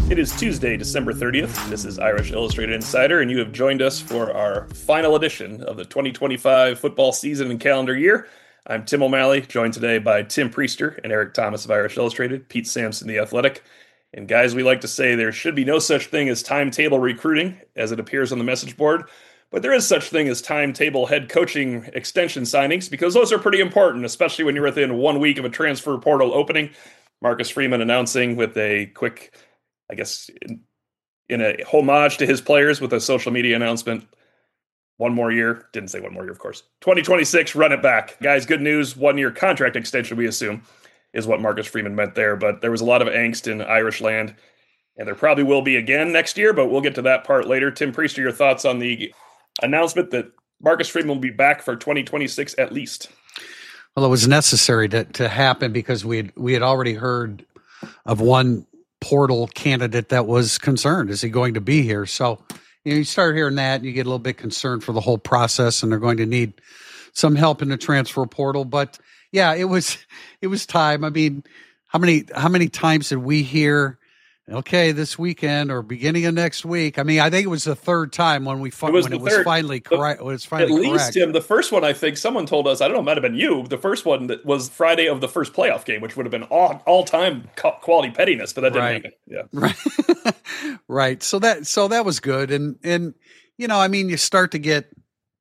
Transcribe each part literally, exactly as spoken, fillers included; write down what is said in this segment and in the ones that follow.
It is Tuesday, December thirtieth. This is Irish Illustrated Insider, and you have joined us for our final edition of the twenty twenty-five football season and calendar year. I'm Tim O'Malley, joined today by Tim Priester and Eric Thomas of Irish Illustrated, Pete Sampson, The Athletic. And guys, we like to say there should be no such thing as timetable recruiting, as it appears on the message board, but there is such thing as timetable head coaching extension signings, because those are pretty important, especially when you're within one week of a transfer portal opening. Marcus Freeman announcing with a quick, I guess, in, in a homage to his players with a social media announcement. One more year. Didn't say one more year, of course. twenty twenty-six, run it back. Guys, good news. One-year contract extension, we assume, is what Marcus Freeman meant there. But there was a lot of angst in Irish land, and there probably will be again next year, but we'll get to that part later. Tim Priester, your thoughts on the announcement that Marcus Freeman will be back for twenty twenty-six at least? Well, it was necessary to, to happen because we had, we had already heard of one portal candidate that was concerned. Is he going to be here? So you know, you start hearing that and you get a little bit concerned for the whole process, and they're going to need some help in the transfer portal. But yeah, it was it was time. I mean, how many how many times did we hear, okay, this weekend or beginning of next week? I mean, I think it was the third time when we fin- it was when it third. was finally correct. When it was finally At least, correct. Tim, the first one, I think someone told us, I don't know, it might have been you, the first one that was Friday of the first playoff game, which would have been all, all-time quality pettiness, but that didn't Right. happen. Yeah. Right. Right. So that so that was good. And and you know, I mean, you start to get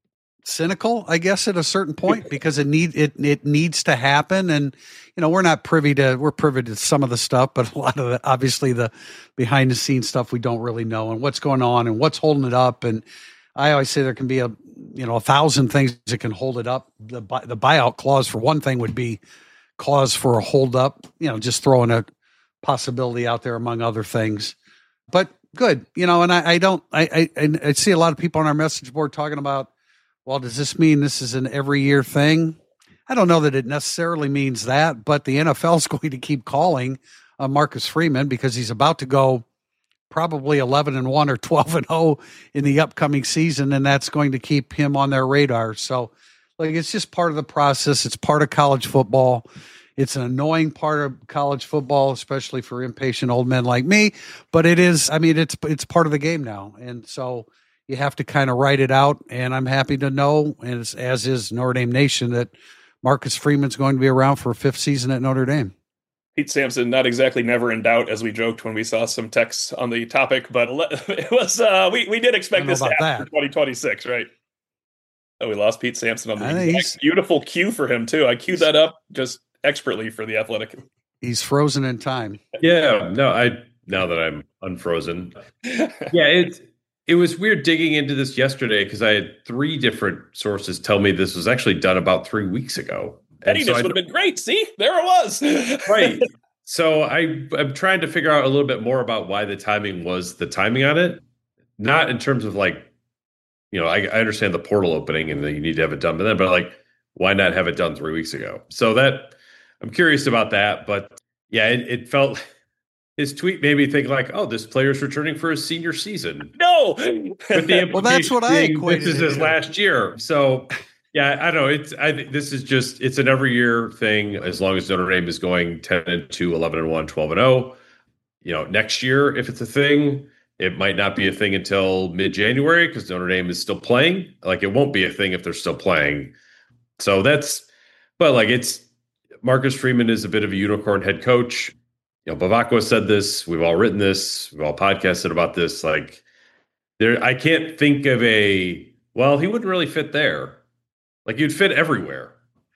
cynical, I guess, at a certain point because it need it it needs to happen. And you know, we're not privy to we're privy to some of the stuff, but a lot of the obviously the behind the scenes stuff we don't really know, and what's going on and what's holding it up. And I always say there can be a you know a thousand things that can hold it up. The the buyout clause for one thing would be cause for a hold up. You know, just throwing a possibility out there among other things. But good, you know, and I, I don't I, I I see a lot of people on our message board talking about, well, does this mean this is an every year thing? I don't know that it necessarily means that, but the N F L is going to keep calling uh, Marcus Freeman because he's about to go probably eleven and one or twelve and oh in the upcoming season, and that's going to keep him on their radar. So, like, it's just part of the process. It's part of college football. It's an annoying part of college football, especially for impatient old men like me. But it is, I mean, it's it's part of the game now, and so you have to kind of write it out. And I'm happy to know, as as is Notre Dame Nation, that Marcus Freeman's going to be around for a fifth season at Notre Dame. Pete Sampson, not exactly never in doubt, as we joked when we saw some texts on the topic, but it was uh, we we did expect this to happen that. for twenty twenty-six, right? Oh, we lost Pete Sampson on the I exact beautiful cue for him too. I queued that up just expertly for The Athletic. He's frozen in time. Yeah, no, I now that I'm unfrozen. Yeah, it's it was weird digging into this yesterday because I had three different sources tell me this was actually done about three weeks ago. Pettiness so would have been great. See, there it was. Right. So I I'm trying to figure out a little bit more about why the timing was the timing on it. Not in terms of like, you know, I, I understand the portal opening and that you need to have it done by then, but like, why not have it done three weeks ago? So that I'm curious about that. But yeah, it, it felt his tweet made me think like, oh, this player's returning for his senior season. No. With the well, that's what I equated. This is his last year. So yeah, I don't know. It's I think this is just it's an every year thing as long as Notre Dame is going ten and two, eleven and one, twelve and oh. You know, next year, if it's a thing, it might not be a thing until mid-January because Notre Dame is still playing. Like it won't be a thing if they're still playing. So that's but like it's Marcus Freeman is a bit of a unicorn head coach. You know, Bavacqua said this. We've all written this. We've all podcasted about this. Like, there, I can't think of a. Well, he wouldn't really fit there. Like, you'd fit everywhere.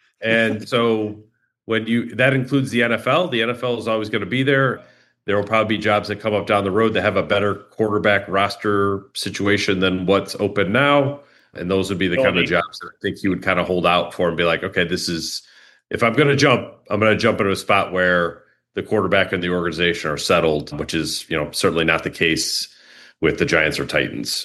And so, when you that includes the N F L, the N F L is always going to be there. There will probably be jobs that come up down the road that have a better quarterback roster situation than what's open now. And those would be the oh, kind of jobs that I think he would kind of hold out for and be like, okay, this is. If I'm going to jump, I'm going to jump into a spot where the quarterback and the organization are settled, which is, you know, certainly not the case with the Giants or Titans.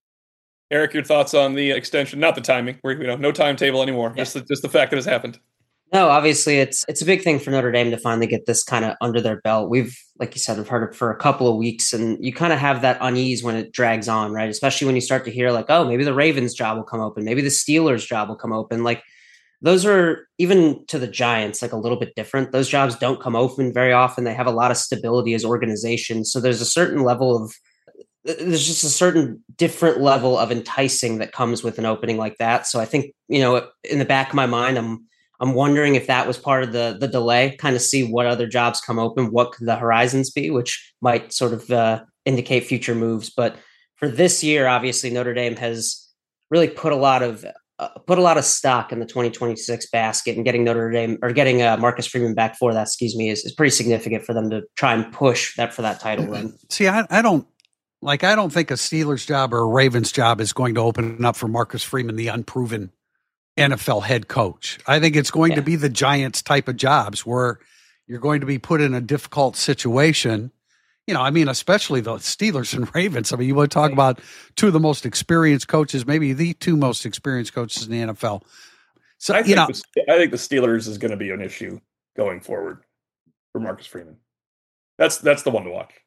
Eric, your thoughts on the extension? Not the timing. We're, you know, no timetable anymore. Yeah. Just the, just the fact that it's happened. No, obviously it's it's a big thing for Notre Dame to finally get this kind of under their belt. We've, like you said, we've heard it for a couple of weeks, and you kind of have that unease when it drags on, right? Especially when you start to hear like, oh, maybe the Ravens job will come open, maybe the Steelers job will come open. Like, those are, even to the Giants, like a little bit different. Those jobs don't come open very often. They have a lot of stability as organizations. So there's a certain level of, there's just a certain different level of enticing that comes with an opening like that. So I think, you know, in the back of my mind, I'm, I'm wondering if that was part of the the delay, kind of see what other jobs come open, what could the horizons be, which might sort of uh, indicate future moves. But for this year, obviously Notre Dame has really put a lot of uh, put a lot of stock in the twenty twenty-six basket, and getting Notre Dame or getting uh, Marcus Freeman back for that, excuse me, is, is pretty significant for them to try and push that for that title win. See, I, I don't like I don't think a Steelers job or a Ravens job is going to open up for Marcus Freeman, the unproven N F L head coach. I think it's going yeah. to be the Giants type of jobs where you're going to be put in a difficult situation. You know, I mean, especially the Steelers and Ravens. I mean, you want to talk about two of the most experienced coaches, maybe the two most experienced coaches in the N F L. So, I think, you know, the, I think the Steelers is going to be an issue going forward for Marcus Freeman. That's that's the one to watch.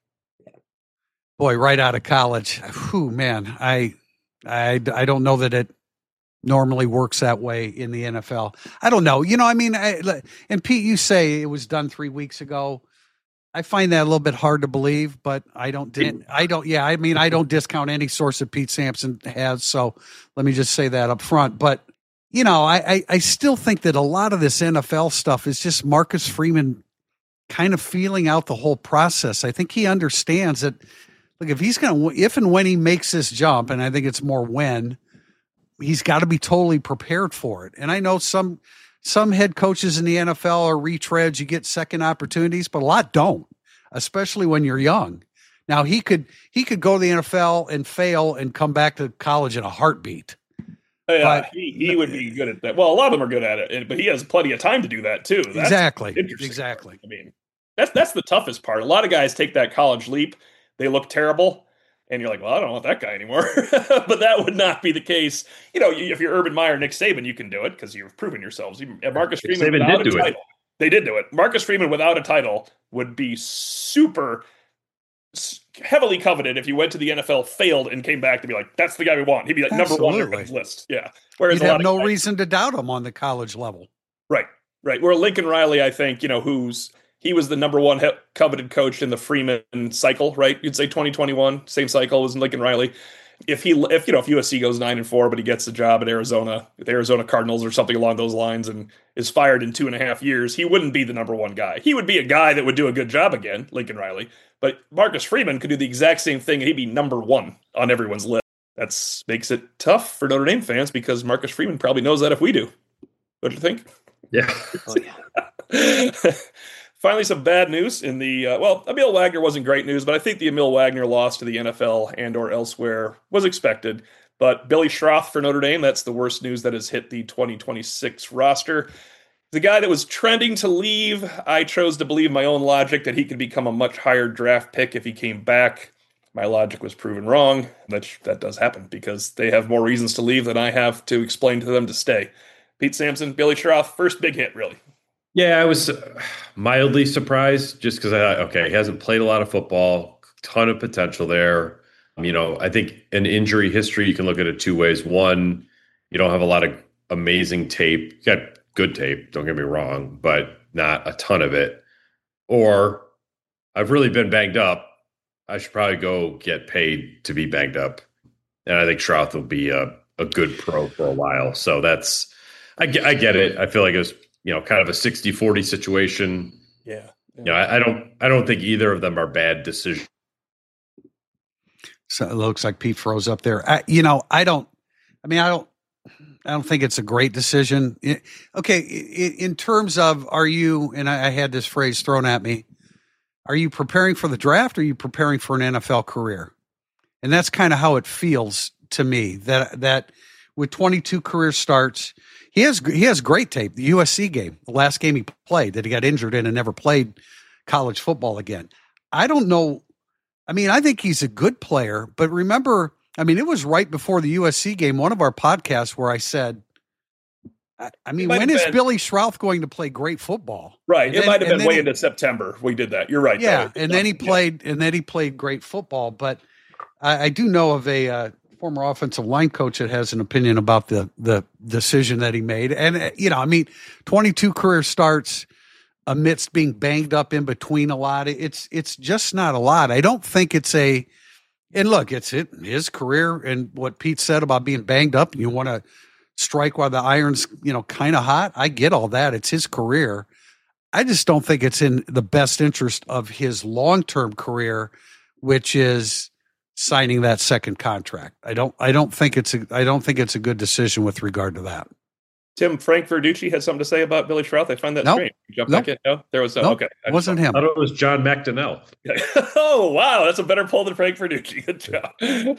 Boy, right out of college. Whew, man, I, I, I don't know that it normally works that way in the N F L. I don't know. You know, I mean, I, and Pete, you say it was done three weeks ago. I find that a little bit hard to believe, but I don't, I don't, yeah, I mean, I don't discount any source that Pete Sampson has. So let me just say that up front. But, you know, I, I, I still think that a lot of this N F L stuff is just Marcus Freeman kind of feeling out the whole process. I think he understands that, look, if he's going to, if and when he makes this jump, and I think it's more when, he's got to be totally prepared for it. And I know some some head coaches in the N F L are retreads. You get second opportunities, but a lot don't, especially when you're young. Now he could he could go to the N F L and fail and come back to college in a heartbeat. Yeah, but, he, he would be good at that. Well, a lot of them are good at it, but he has plenty of time to do that too. That's exactly. Exactly. I mean, that's that's the toughest part. A lot of guys take that college leap. They look terrible. And you're like, well, I don't want that guy anymore. But that would not be the case. You know, if you're Urban Meyer, Nick Saban, you can do it because you've proven yourselves. Marcus Freeman Saban without did a do title, it. They did do it. Marcus Freeman without a title would be super heavily coveted if you went to the N F L, failed, and came back to be like, that's the guy we want. He'd be like Absolutely. number one on everyone's list. Yeah. Whereas you'd a lot have of no guys, reason to doubt him on the college level. Right. Right. Where Lincoln Riley, I think, you know, who's he was the number one he- coveted coach in the Freeman cycle, right? You'd say twenty twenty-one, same cycle as Lincoln Riley. If he, if you know, if U S C goes nine and four, but he gets the job at Arizona, the Arizona Cardinals or something along those lines, and is fired in two and a half years, he wouldn't be the number one guy. He would be a guy that would do a good job again, Lincoln Riley. But Marcus Freeman could do the exact same thing, and he'd be number one on everyone's list. That's makes it tough for Notre Dame fans because Marcus Freeman probably knows that if we do. What do you think? Yeah. Oh, yeah. Finally, some bad news in the, uh, well, Emil Wagner wasn't great news, but I think the Emil Wagner loss to the N F L and or elsewhere was expected. But Billy Schroth for Notre Dame, that's the worst news that has hit the twenty twenty-six roster. The guy that was trending to leave, I chose to believe my own logic that he could become a much higher draft pick if he came back. My logic was proven wrong. That, that does happen because they have more reasons to leave than I have to explain to them to stay. Pete Sampson, Billy Schroth, first big hit, really. Yeah, I was mildly surprised just because I thought, okay, he hasn't played a lot of football, ton of potential there. You know, I think an injury history, you can look at it two ways. One, you don't have a lot of amazing tape. You got good tape, don't get me wrong, but not a ton of it. Or I've really been banged up. I should probably go get paid to be banged up. And I think Schroth will be a, a good pro for a while. So that's, I, I get it. I feel like it was, you know, kind of a sixty forty situation. Yeah. yeah. You know, I, I don't, I don't think either of them are bad decisions. So it looks like Pete froze up there. I, you know, I don't, I mean, I don't, I don't think it's a great decision. It, okay. In, in terms of, are you, and I, I had this phrase thrown at me, are you preparing for the draft or are you preparing for an N F L career? And that's kind of how it feels to me that, that with twenty-two career starts, he has, he has great tape. The U S C game, the last game he played that he got injured in and never played college football again. I don't know. I mean, I think he's a good player, but remember, I mean, it was right before the U S C game, one of our podcasts where I said, I, I mean, when is been, Billy Schroth going to play great football? Right. And it then, might have been way he, into September. We did that. You're right. Yeah. Though. And then he played, yeah. and then he played great football. But I, I do know of a, uh, former offensive line coach that has an opinion about the the decision that he made. And, you know, I mean, twenty-two career starts amidst being banged up in between a lot. It's it's just not a lot. I don't think it's a – and look, it's it, his career and what Pete said about being banged up and you want to strike while the iron's, you know, kind of hot. I get all that. It's his career. I just don't think it's in the best interest of his long-term career, which is – signing that second contract. I don't I don't think it's a I don't think it's a good decision with regard to that. Tim, Frank Verducci had something to say about Billy Schroth. I find that nope. strange. Jump nope. back in. No, there was uh, nope. okay. It wasn't him. I thought it was John McDonnell. Oh wow, that's a better poll than Frank Verducci. Good job. yeah,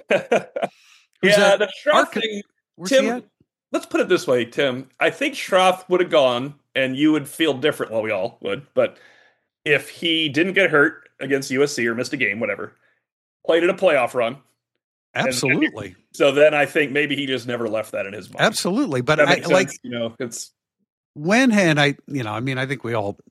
the Schroth Arc- thing. Tim, let's put it this way, Tim. I think Schroth would have gone, and you would feel different. Well, we all would, but if he didn't get hurt against U S C or missed a game, whatever. Played in a playoff run. Absolutely. And so then I think maybe he just never left that in his mind. Absolutely. But I, like, you know, it's when, and I, you know, I mean, I think we all,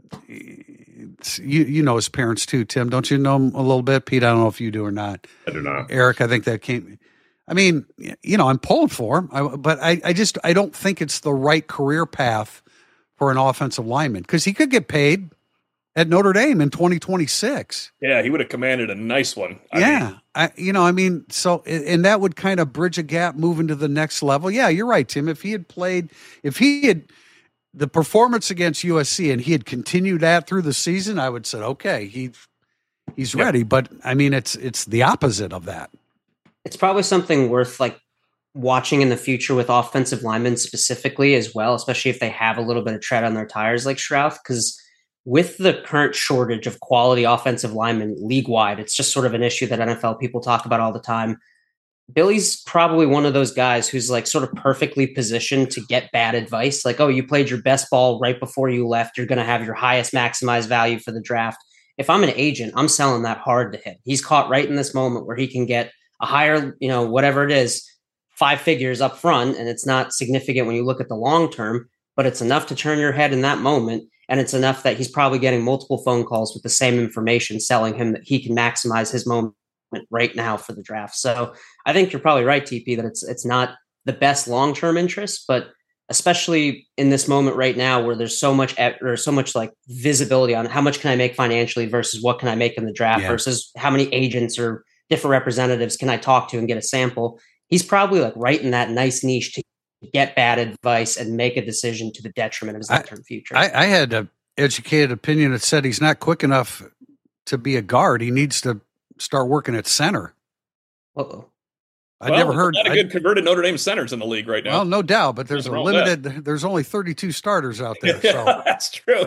you, you know, his parents too, Tim, don't you know him a little bit? Pete, I don't know if you do or not. I do not. Eric, I think that came, I mean, you know, I'm pulling for him, I, but I, I just, I don't think it's the right career path for an offensive lineman because he could get paid at Notre Dame in twenty twenty-six. Yeah, he would have commanded a nice one. I yeah. Mean. I, you know, I mean, so, and that would kind of bridge a gap moving to the next level. Yeah, you're right, Tim. If he had played, if he had the performance against U S C and he had continued that through the season, I would say, okay, he, he's ready. Yep. But I mean, it's, it's the opposite of that. It's probably something worth like watching in the future with offensive linemen specifically as well, especially if they have a little bit of tread on their tires like Schroth, because with the current shortage of quality offensive linemen league-wide, it's just sort of an issue that N F L people talk about all the time. Billy's probably one of those guys who's like sort of perfectly positioned to get bad advice. Like, oh, you played your best ball right before you left. You're going to have your highest maximized value for the draft. If I'm an agent, I'm selling that hard to him. He's caught right in this moment where he can get a higher, you know, whatever it is, five figures up front. And it's not significant when you look at the long term, but it's enough to turn your head in that moment. And it's enough that he's probably getting multiple phone calls with the same information selling him that he can maximize his moment right now for the draft. So I think you're probably right, T P, that it's it's not the best long-term interest, but especially in this moment right now where there's so much or so much like visibility on how much can I make financially versus what can I make in the draft yeah. versus how many agents or different representatives can I talk to and get a sample. He's probably like right in that nice niche to get bad advice and make a decision to the detriment of his long-term future. I, I had an educated opinion that said he's not quick enough to be a guard. He needs to start working at center. Uh-oh. I well, never heard a lot of good converted Notre Dame centers in the league right now. Well, no doubt, but there's a limited. That. There's only thirty-two starters out there. Yeah, so that's true.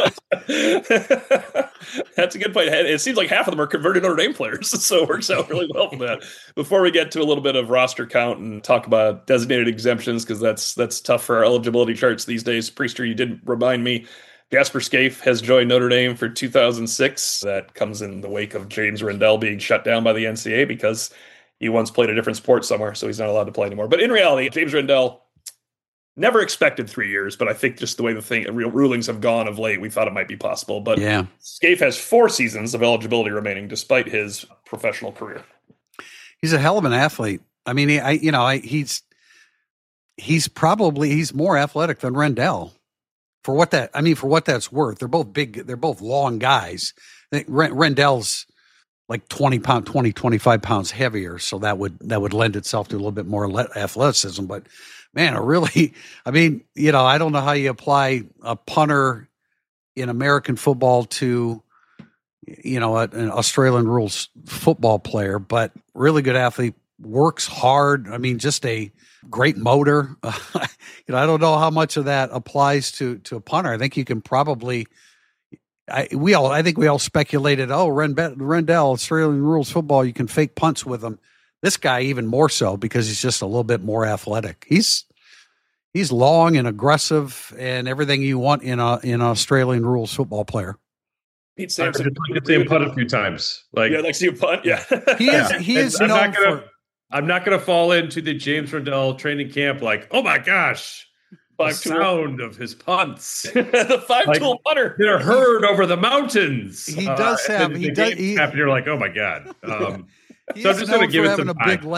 That's a good point. It seems like half of them are converted Notre Dame players, so it works out really well for that. Before we get to a little bit of roster count and talk about designated exemptions, because that's that's tough for our eligibility charts these days. Priester, you did remind me. Jasper Scaife has joined Notre Dame for two thousand six. That comes in the wake of James Rendell being shut down by the N C A A because he once played a different sport somewhere, so he's not allowed to play anymore. But in reality, James Rendell never expected three years, but I think just the way the thing real rulings have gone of late, we thought it might be possible. But yeah. Scaife has four seasons of eligibility remaining, despite his professional career. He's a hell of an athlete. I mean, he, I, you know, I, he's he's probably he's more athletic than Rendell. For what that, I mean, for what that's worth, they're both big. They're both long guys. I think Rendell's like twenty pound, twenty, twenty-five pounds heavier. So that would, that would lend itself to a little bit more athleticism, but man, a really, I mean, you know, I don't know how you apply a punter in American football to, you know, an Australian rules football player, but really good athlete, works hard. I mean, just a great motor. Uh, you know, I don't know how much of that applies to, to a punter. I think you can probably, I, we all, I think we all speculated, oh, Rendell, Australian rules football, you can fake punts with him. This guy even more so because he's just a little bit more athletic. He's, he's long and aggressive and everything you want in a, in an Australian rules football player. Pete Sampson. I could see him punt a few times. Like, yeah, like see him punt. Yeah. He is, yeah. he is I'm known not gonna, for, I'm not going to fall into the James Rendell training camp like, oh my gosh, Five the sound of his punts. The five like, tool punter. They're heard over the mountains. He does uh, have. He does. He, you're like, oh my god. Um, he so I'm just going to give it some a time. big leg.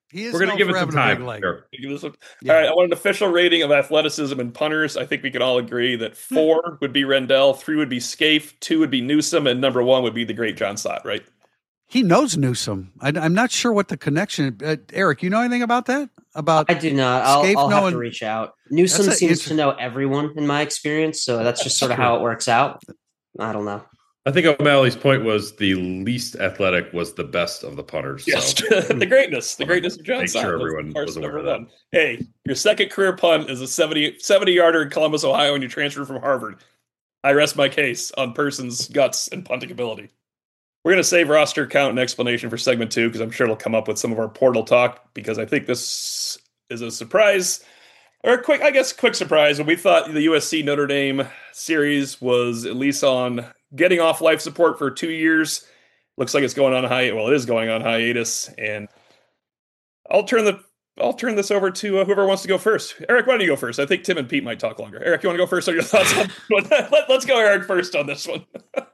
He is We're going to give it some time. Sure. Yeah. All right, I want an official rating of athleticism and punters. I think we can all agree that four would be Rendell, three would be Scaife, two would be Newsome, and number one would be the great John Stott, right? He knows Newsome. I, I'm not sure what the connection. Uh, Eric, you know anything about that? About I do not. I'll, Scaife I'll have knowing, to reach out. Newsome seems inter- to know everyone in my experience, so that's just sort of how it works out. I don't know. I think O'Malley's point was the least athletic was the best of the punters. Yes, so. the greatness, the greatness of John Make Stott. sure everyone was aware of that. One. Hey, your second career punt is a seventy, seventy yarder in Columbus, Ohio, and you transfer from Harvard. I rest my case on person's guts and punting ability. We're going to save roster count and explanation for segment two because I'm sure it'll come up with some of our portal talk because I think this is a surprise. Or a quick, I guess, quick surprise. When we thought the U S C Notre Dame series was at least on getting off life support for two years, looks like it's going on hiatus. Well, it is going on hiatus, and I'll turn the I'll turn this over to uh, whoever wants to go first. Eric, why don't you go first? I think Tim and Pete might talk longer. Eric, you want to go first? On your thoughts on Let, let's go, Eric, first on this one.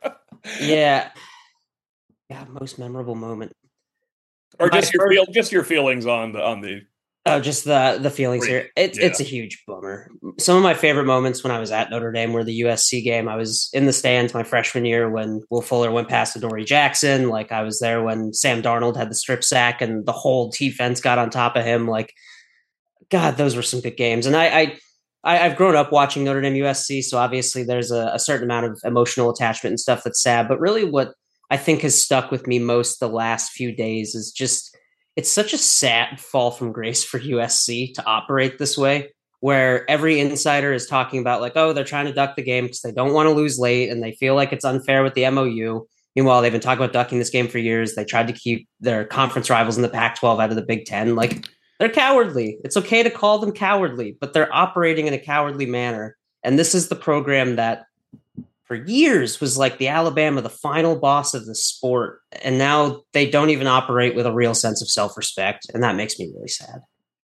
yeah, yeah, most memorable moment, or just your feel, just your feelings on the on the. Oh, just the the feelings here. It's yeah. it's a huge bummer. Some of my favorite moments when I was at Notre Dame were the U S C game. I was in the stands my freshman year when Will Fuller went past Adoree Jackson. Like I was there when Sam Darnold had the strip sack and the whole defense got on top of him. Like, God, those were some good games. And I, I, I I've grown up watching Notre Dame U S C, so obviously there's a, a certain amount of emotional attachment and stuff that's sad. But really, what I think has stuck with me most the last few days is just. It's such a sad fall from grace for U S C to operate this way, where every insider is talking about like, oh, they're trying to duck the game because they don't want to lose late and they feel like it's unfair with the M O U. Meanwhile, they've been talking about ducking this game for years. They tried to keep their conference rivals in the Pac twelve out of the Big Ten. Like, they're cowardly. It's okay to call them cowardly, but they're operating in a cowardly manner. And this is the program that for years was like the Alabama, the final boss of the sport. And now they don't even operate with a real sense of self-respect. And that makes me really sad.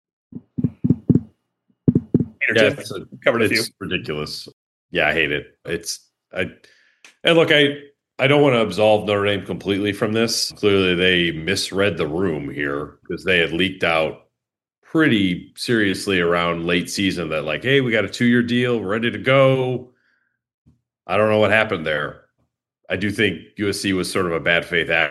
Yeah, it's, a, covered a it's ridiculous. Yeah, I hate it. It's I and look, I I don't want to absolve Notre Dame completely from this. Clearly they misread the room here because they had leaked out pretty seriously around late season that like, hey, we got a two-year deal, we're ready to go. I don't know what happened there. I do think U S C was sort of a bad faith act.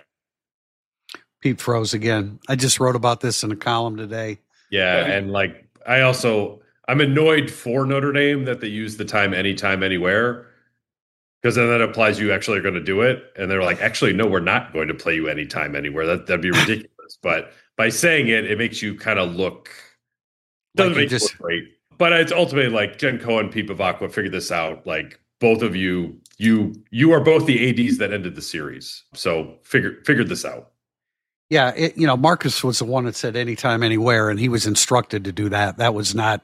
Pete froze again. I just wrote about this in a column today. Yeah, and like I also I'm annoyed for Notre Dame that they use the time anytime, anywhere. Because then that implies you actually are going to do it. And they're like, actually, no, we're not going to play you anytime, anywhere. That that'd be ridiculous. But by saying it, it makes you kind of look doesn't like make just, you look great. But it's ultimately like Jen Cohen, Pete Bavacqua figured this out. Like both of you, you you are both the A Ds that ended the series. So figure figured this out. Yeah, it, you know, Marcus was the one that said anytime, anywhere, and he was instructed to do that. That was not,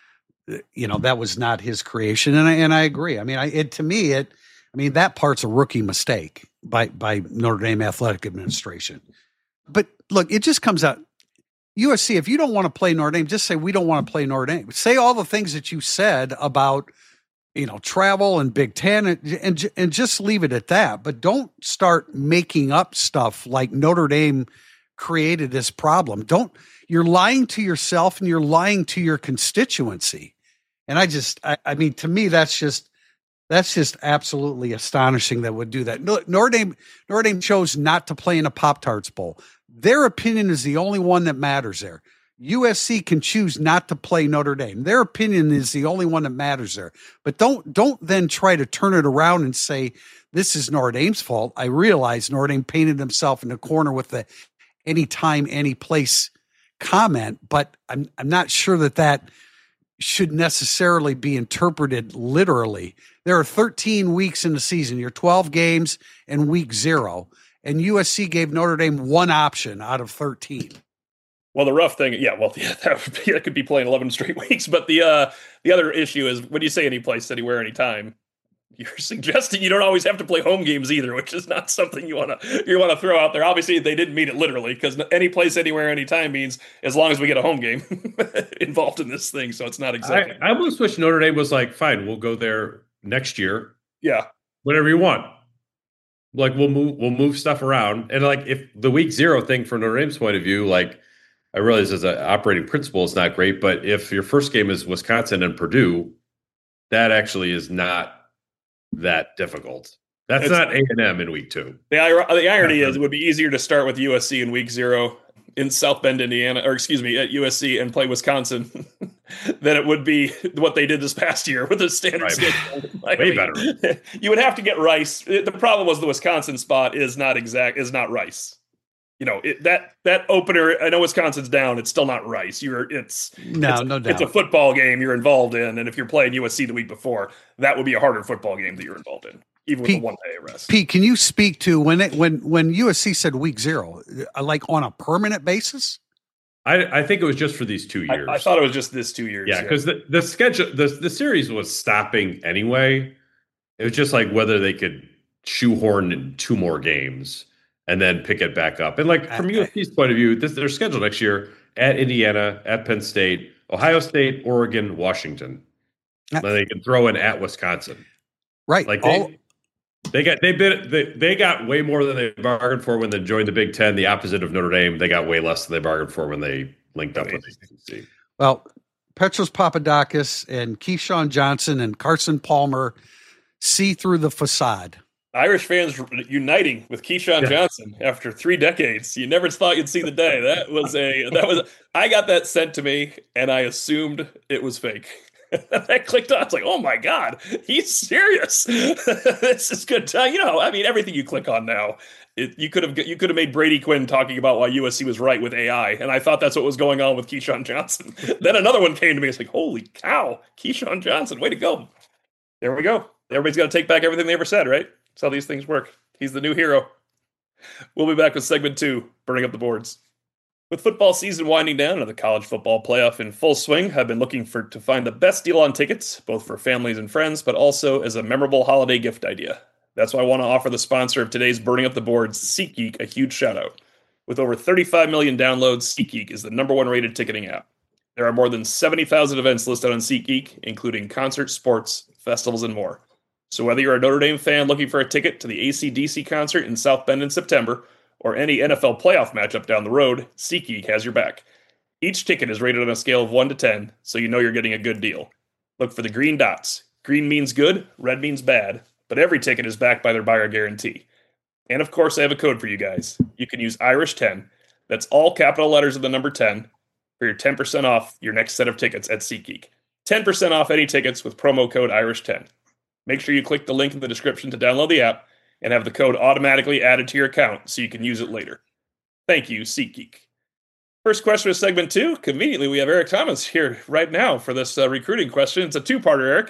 you know, that was not his creation, and I and I agree. I mean, I it to me, it, I mean, that part's a rookie mistake by by Notre Dame Athletic Administration. But look, it just comes out. U S C, if you don't want to play Notre Dame, just say we don't want to play Notre Dame. Say all the things that you said about, you know, travel and Big Ten and, and, and just leave it at that. But don't start making up stuff like Notre Dame created this problem. Don't, you're lying to yourself and you're lying to your constituency. And I just, I, I mean, to me, that's just, that's just absolutely astonishing that would do that. Notre Dame, Notre Dame chose not to play in a Pop-Tarts Bowl. Their opinion is the only one that matters there. U S C can choose not to play Notre Dame. Their opinion is the only one that matters there. But don't don't then try to turn it around and say this is Notre Dame's fault. I realize Notre Dame painted themselves in the corner with the anytime, any place comment, but I'm I'm not sure that that should necessarily be interpreted literally. There are thirteen weeks in the season. You're twelve games and week zero, and U S C gave Notre Dame one option out of thirteen. Well, the rough thing, yeah, well, yeah, that, would be, that could be playing eleven straight weeks. But the uh, the other issue is when you say any place, anywhere, anytime, you're suggesting you don't always have to play home games either, which is not something you want to you want to throw out there. Obviously, they didn't mean it literally because any place, anywhere, anytime means as long as we get a home game involved in this thing. So it's not exactly. I, I almost wish Notre Dame was like, fine, we'll go there next year. Yeah, whenever you want. Like we'll move, we'll move stuff around, and like if the week zero thing from Notre Dame's point of view, like. I realize as an operating principle, it's not great, but if your first game is Wisconsin and Purdue, that actually is not that difficult. That's it's, not A and M in week two. The, the irony is it would be easier to start with U S C in week zero in South Bend, Indiana, or excuse me, at U S C and play Wisconsin than it would be what they did this past year with a standard right. schedule. Like, Way I mean, better. You would have to get Rice. The problem was the Wisconsin spot is not exact, is not Rice. You know, it, that that opener, I know Wisconsin's down, it's still not Rice. You're it's no, it's, no doubt. It's a football game you're involved in, and if you're playing U S C the week before, that would be a harder football game that you're involved in, even with Pete, the one day rest. Pete, can you speak to when it, when when U S C said week zero, like on a permanent basis? I, I think it was just for these two years. I, I thought it was just this two years. Yeah, because yeah. the, the schedule, the the series was stopping anyway. It was just like whether they could shoehorn in two more games and then pick it back up. And like from U S C's point of view, this their schedule next year at Indiana, at Penn State, Ohio State, Oregon, Washington. Then they can throw in at Wisconsin. Right. Like they, All, they got they bid they, they got way more than they bargained for when they joined the Big Ten. The opposite of Notre Dame, they got way less than they bargained for when they linked up with the A C C. Well, Petros Papadakis and Keyshawn Johnson and Carson Palmer see through the facade. Irish fans uniting with Keyshawn yeah. Johnson after three decades. You never thought you'd see the day. That was a that was. I got that sent to me, and I assumed it was fake. I clicked on. It's like, oh my god, he's serious. This is good time. You know, I mean, everything you click on now, it, you could have you could have made Brady Quinn talking about why U S C was right with A I, and I thought that's what was going on with Keyshawn Johnson. Then another one came to me. It's like, holy cow, Keyshawn Johnson, way to go! There we go. Everybody's got to take back everything they ever said, right? That's how these things work. He's the new hero. We'll be back with segment two, burning up the boards. With football season winding down and the college football playoff in full swing, I've been looking for to find the best deal on tickets, both for families and friends, but also as a memorable holiday gift idea. That's why I want to offer the sponsor of today's Burning Up the Boards, SeatGeek, a huge shout out. With over thirty-five million downloads, SeatGeek is the number one rated ticketing app. There are more than seventy thousand events listed on SeatGeek, including concerts, sports, festivals, and more. So whether you're a Notre Dame fan looking for a ticket to the A C D C concert in South Bend in September, or any N F L playoff matchup down the road, SeatGeek has your back. Each ticket is rated on a scale of one to ten, so you know you're getting a good deal. Look for the green dots. Green means good, red means bad, but every ticket is backed by their buyer guarantee. And of course, I have a code for you guys. You can use Irish ten. That's all capital letters of the number ten for your ten percent off your next set of tickets at SeatGeek. ten percent off any tickets with promo code Irish ten. Make sure you click the link in the description to download the app and have the code automatically added to your account so you can use it later. Thank you, SeatGeek. First question of segment two. Conveniently, we have Eric Thomas here right now for this uh, recruiting question. It's a two-parter, Eric.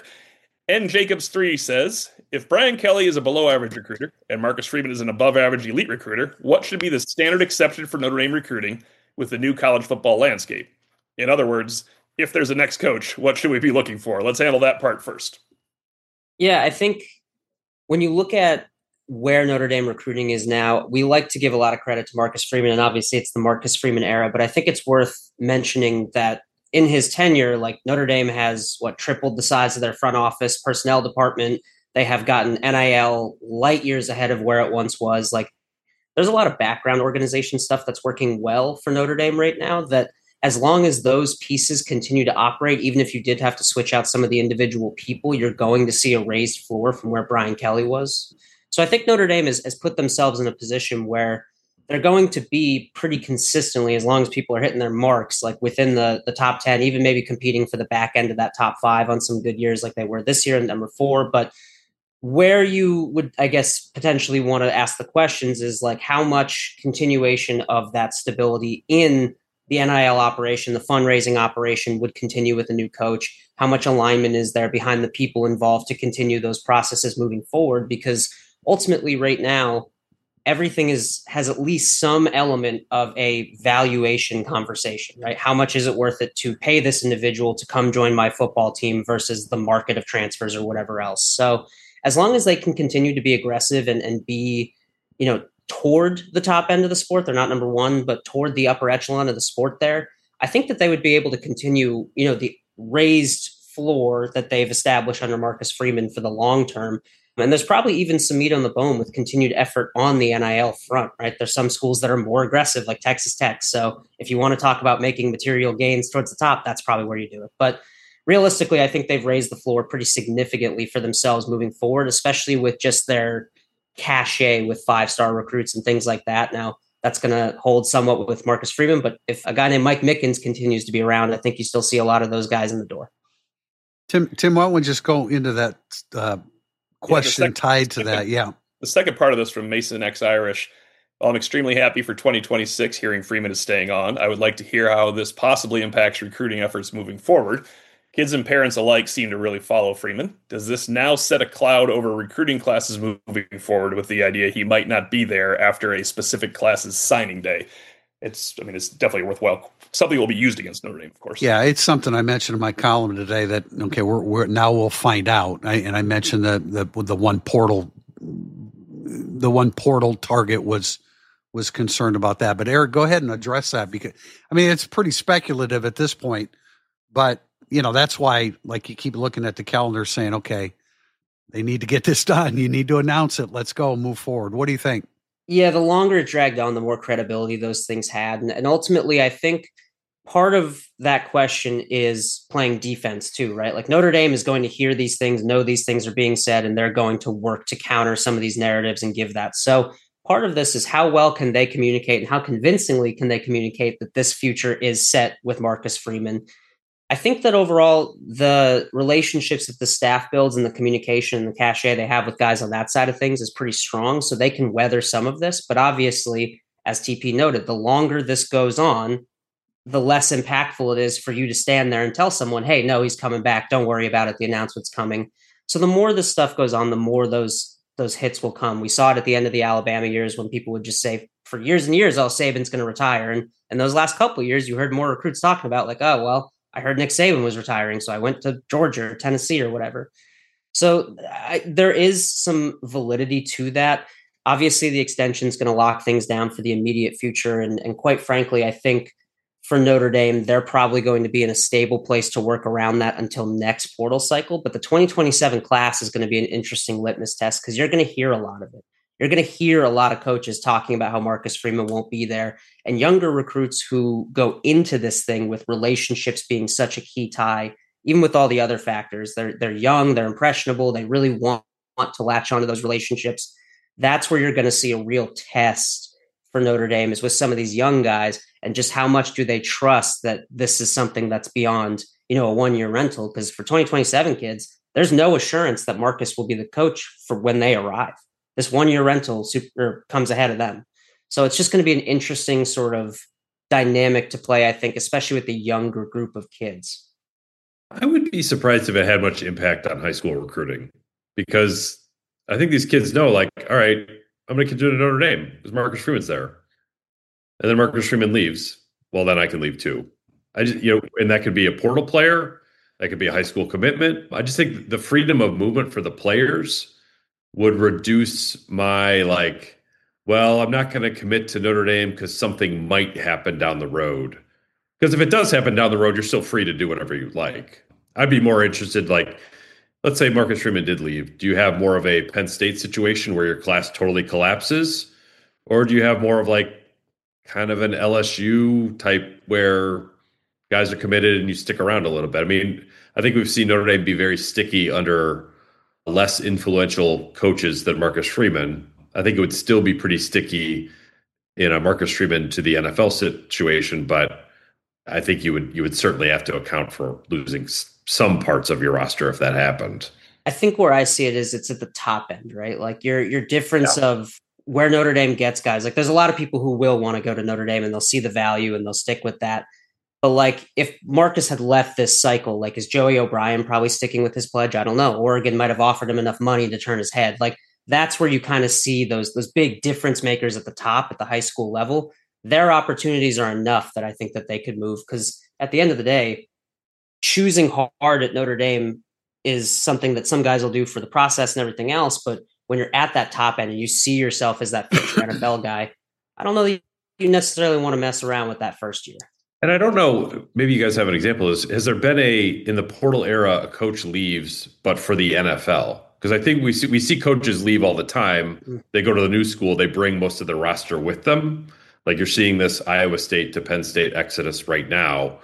N Jacobs three says, if Brian Kelly is a below-average recruiter and Marcus Freeman is an above-average elite recruiter, what should be the standard exception for Notre Dame recruiting with the new college football landscape? In other words, if there's a next coach, what should we be looking for? Let's handle that part first. Yeah, I think when you look at where Notre Dame recruiting is now, we like to give a lot of credit to Marcus Freeman, and obviously it's the Marcus Freeman era, but I think it's worth mentioning that in his tenure, like Notre Dame has what tripled the size of their front office personnel department. They have gotten N I L light years ahead of where it once was. Like there's a lot of background organization stuff that's working well for Notre Dame right now that as long as those pieces continue to operate, even if you did have to switch out some of the individual people, you're going to see a raised floor from where Brian Kelly was. So I think Notre Dame has, has put themselves in a position where they're going to be pretty consistently, as long as people are hitting their marks, like within the, the top ten, even maybe competing for the back end of that top five on some good years like they were this year in number four. But where you would, I guess, potentially want to ask the questions is like how much continuation of that stability in the N I L operation, the fundraising operation would continue with a new coach. How much alignment is there behind the people involved to continue those processes moving forward? Because ultimately right now, everything is has at least some element of a valuation conversation, right? How much is it worth it to pay this individual to come join my football team versus the market of transfers or whatever else? So as long as they can continue to be aggressive and, and be, you know, toward the top end of the sport, they're not number one, but toward the upper echelon of the sport there, I think that they would be able to continue, you know, the raised floor that they've established under Marcus Freeman for the long term. And there's probably even some meat on the bone with continued effort on the N I L front, right? There's some schools that are more aggressive, like Texas Tech. So if you want to talk about making material gains towards the top, that's probably where you do it. But realistically, I think they've raised the floor pretty significantly for themselves moving forward, especially with just their cachet with five-star recruits and things like that. Now, that's going to hold somewhat with Marcus Freeman, but if a guy named Mike Mickens continues to be around, I think you still see a lot of those guys in the door. Tim, Tim, why don't we just go into that uh, question yeah, second, tied to second, that? Yeah. The second part of this from Mason X Irish. Well, I'm extremely happy for twenty twenty-six hearing Freeman is staying on. I would like to hear how this possibly impacts recruiting efforts moving forward. Kids and parents alike seem to really follow Freeman. Does this now set a cloud over recruiting classes moving forward with the idea he might not be there after a specific class's signing day? It's, I mean, it's definitely worthwhile. Something will be used against Notre Dame, of course. Yeah, it's something I mentioned in my column today that, okay, we're, we're now we'll find out. I, and I mentioned the, the, the one portal, the one portal target was, was concerned about that. But Eric, go ahead and address that, because I mean, it's pretty speculative at this point, but you know, that's why, like, you keep looking at the calendar saying, okay, they need to get this done. You need to announce it. Let's go move forward. What do you think? Yeah, the longer it dragged on, the more credibility those things had. And, and ultimately, I think part of that question is playing defense too, right? Like Notre Dame is going to hear these things, know these things are being said, and they're going to work to counter some of these narratives and give that. So part of this is how well can they communicate and how convincingly can they communicate that this future is set with Marcus Freeman. I think that overall, the relationships that the staff builds and the communication and the cachet they have with guys on that side of things is pretty strong, so they can weather some of this. But obviously, as T P noted, the longer this goes on, the less impactful it is for you to stand there and tell someone, hey, no, he's coming back. Don't worry about it. The announcement's coming. So the more this stuff goes on, the more those, those hits will come. We saw it at the end of the Alabama years when people would just say, for years and years, oh, Saban's going to retire. And, and those last couple of years, you heard more recruits talking about like, oh, well, I heard Nick Saban was retiring, so I went to Georgia or Tennessee or whatever. So I, there is some validity to that. Obviously, the extension is going to lock things down for the immediate future. And, and quite frankly, I think for Notre Dame, they're probably going to be in a stable place to work around that until next portal cycle. But the twenty twenty-seven class is going to be an interesting litmus test because you're going to hear a lot of it. You're going to hear a lot of coaches talking about how Marcus Freeman won't be there, and younger recruits who go into this thing with relationships being such a key tie, even with all the other factors. They're they're young, they're impressionable, they really want, want to latch onto those relationships. That's where you're going to see a real test for Notre Dame, is with some of these young guys and just how much do they trust that this is something that's beyond, you know, a one-year rental. Because for twenty twenty-seven kids, there's no assurance that Marcus will be the coach for when they arrive. This one-year rental super comes ahead of them. So it's just going to be an interesting sort of dynamic to play, I think, especially with the younger group of kids. I would be surprised if it had much impact on high school recruiting, because I think these kids know, like, all right, I'm going to continue to Notre Dame because Marcus Freeman's there. And then Marcus Freeman leaves. Well, then I can leave too. I just, you know, and that could be a portal player. That could be a high school commitment. I just think the freedom of movement for the players would reduce my, like, well, I'm not going to commit to Notre Dame because something might happen down the road. Because if it does happen down the road, you're still free to do whatever you like. I'd be more interested, like, let's say Marcus Freeman did leave. Do you have more of a Penn State situation where your class totally collapses? Or do you have more of like kind of an L S U type where guys are committed and you stick around a little bit? I mean, I think we've seen Notre Dame be very sticky under less influential coaches than Marcus Freeman. I think it would still be pretty sticky in a Marcus Freeman to the N F L situation, but I think you would you would certainly have to account for losing some parts of your roster if that happened. I think where I see it is it's at the top end, right? Like your your difference yeah. of where Notre Dame gets guys. Like there's a lot of people who will want to go to Notre Dame and they'll see the value and they'll stick with that. But like if Marcus had left this cycle, like is Joey O'Brien probably sticking with his pledge? I don't know. Oregon might have offered him enough money to turn his head. Like that's where you kind of see those those big difference makers at the top at the high school level. Their opportunities are enough that I think that they could move, because at the end of the day, choosing hard at Notre Dame is something that some guys will do for the process and everything else. But when you're at that top end and you see yourself as that future N F L guy, I don't know that you necessarily want to mess around with that first year. And I don't know, maybe you guys have an example. Is, has there been a, in the portal era, a coach leaves, but for the N F L? Because I think we see, we see coaches leave all the time. They go to the new school, they bring most of their roster with them. Like you're seeing this Iowa State to Penn State exodus right now.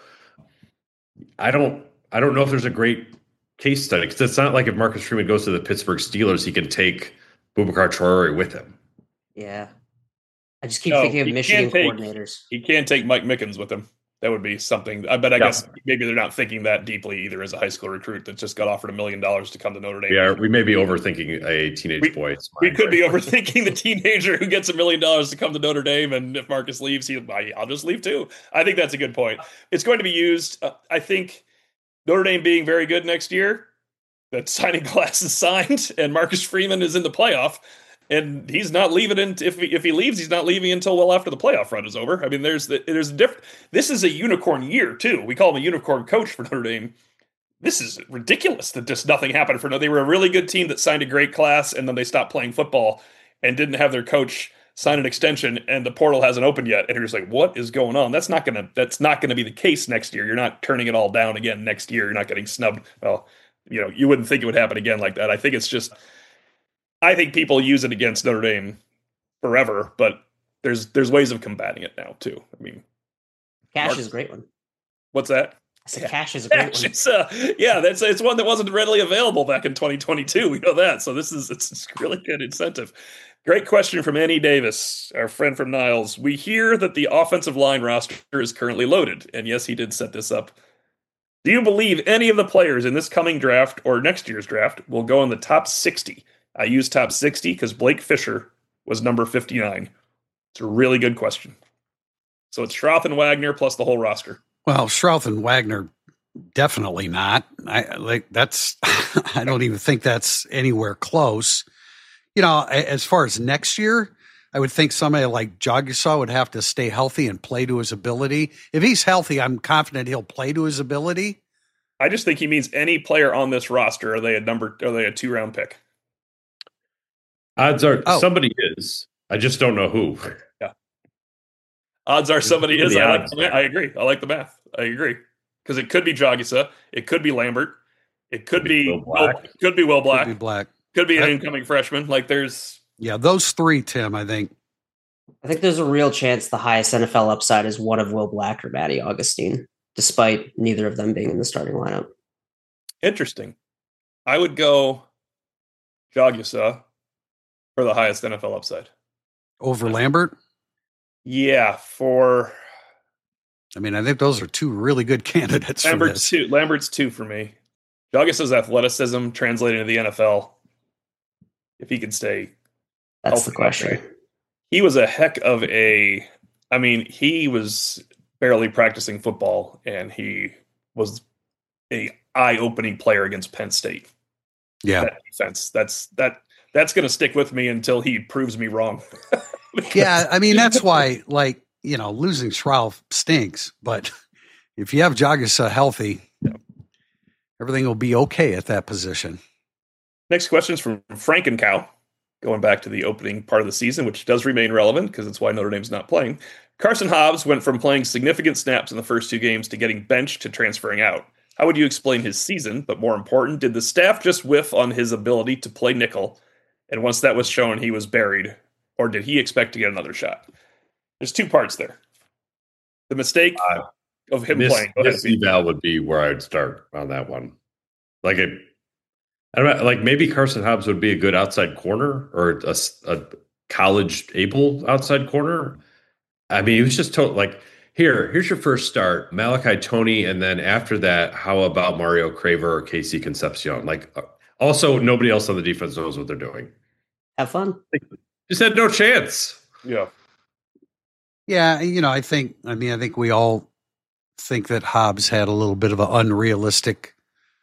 I don't I don't know if there's a great case study because it's not like if Marcus Freeman goes to the Pittsburgh Steelers, he can take Boubacar Traore with him. Yeah. I just keep No, thinking of he Michigan can't take- coordinators. He can take Mike Mickens with him. That would be something. I bet. I Yeah. guess maybe they're not thinking that deeply either as a high school recruit that just got offered a million dollars to come to Notre Dame. We are we may be overthinking a teenage We- boy's We mind could be right overthinking the teenager who gets a million dollars to come to Notre Dame, and if Marcus leaves, he, I'll just leave too. I think that's a good point. It's going to be used. Uh, I think Notre Dame being very good next year, that signing class is signed, and Marcus Freeman is in the playoff, and he's not leaving. In, if he, if he leaves, he's not leaving until well after the playoff run is over. I mean, there's the, there's a different. This is a unicorn year too. We call him a unicorn coach for Notre Dame. This is ridiculous that just nothing happened for them. They were a really good team that signed a great class, and then they stopped playing football and didn't have their coach sign an extension, and the portal hasn't opened yet. And you're just like, what is going on? That's not gonna that's not gonna be the case next year. You're not turning it all down again next year. You're not getting snubbed. Well, you know, you wouldn't think it would happen again like that. I think it's just I think people use it against Notre Dame forever, but there's there's ways of combating it now too. I mean, Cash Mark- is a great one. what's that? I said Cash is a great one. It's, uh, yeah, that's it's one that wasn't readily available back in twenty twenty-two. We know that, so this is it's, it's really good incentive. Great question from Annie Davis, our friend from Niles. We hear that the offensive line roster is currently loaded, and yes, he did set this up. Do you believe any of the players in this coming draft or next year's draft will go in the top sixty? I use top sixty because Blake Fisher was number fifty-nine. It's a really good question. So it's Schroth and Wagner plus the whole roster. Well, Schroth and Wagner, definitely not. I like that's. I don't even think that's anywhere close. You know, as far as next year, I would think somebody like Jagusa would have to stay healthy and play to his ability. If he's healthy, I'm confident he'll play to his ability. I just think he means any player on this roster. Are they a number? Are they a two round pick? Odds are Oh. somebody is. I just don't know who. Odds are somebody What are is. the I, like odds the there? math. I agree. I like the math. I agree because it could be Jagusa, it could be Lambert, it could Could be be Will Black. could be Will Black, Could be Black. could be an I- incoming freshman. Like there's Yeah, those three, Tim. I think. I think there's a real chance the highest N F L upside is one of Will Black or Matty Augustine, despite neither of them being in the starting lineup. interesting. I would go Jagusa for the highest N F L upside. Over Lambert. Yeah, for I mean, I think those are two really good candidates for Lambert's this. two. Lambert's two for me. Jagusa's athleticism translating to the N F L. If he can stay That's healthy the question. that way. He was a heck of a. I mean, he was barely practicing football, and he was a eye-opening player against Penn State. Yeah, That defense. That's that. That's going to stick with me until he proves me wrong. Because- yeah. I mean, that's why, like, you know, losing Schroff stinks, but if you have Jagusa healthy, everything will be okay at that position. Next question is from Frankencow, going back to the opening part of the season, which does remain relevant because it's why Notre Dame's not playing. Carson Hobbs went from playing significant snaps in the first two games to getting benched to transferring out. How would you explain his season? But more important, did the staff just whiff on his ability to play nickel? And once that was shown, he was buried? Or did he expect to get another shot? There's two parts there. The mistake Uh, of him Miss, playing. Go ahead, Miss Pete. eval would be where I'd start on that one. Like it, I don't know, like maybe Carson Hobbs would be a good outside corner or a, a college able outside corner. I mean, he was just told like, here, here's your first start, Malachi Tony, and then after that, how about Mario Craver or Casey Concepcion? Like, also nobody else on the defense knows what they're doing. Have fun. Just had no chance. Yeah. Yeah, you know, I think. I mean, I think we all think that Hobbs had a little bit of an unrealistic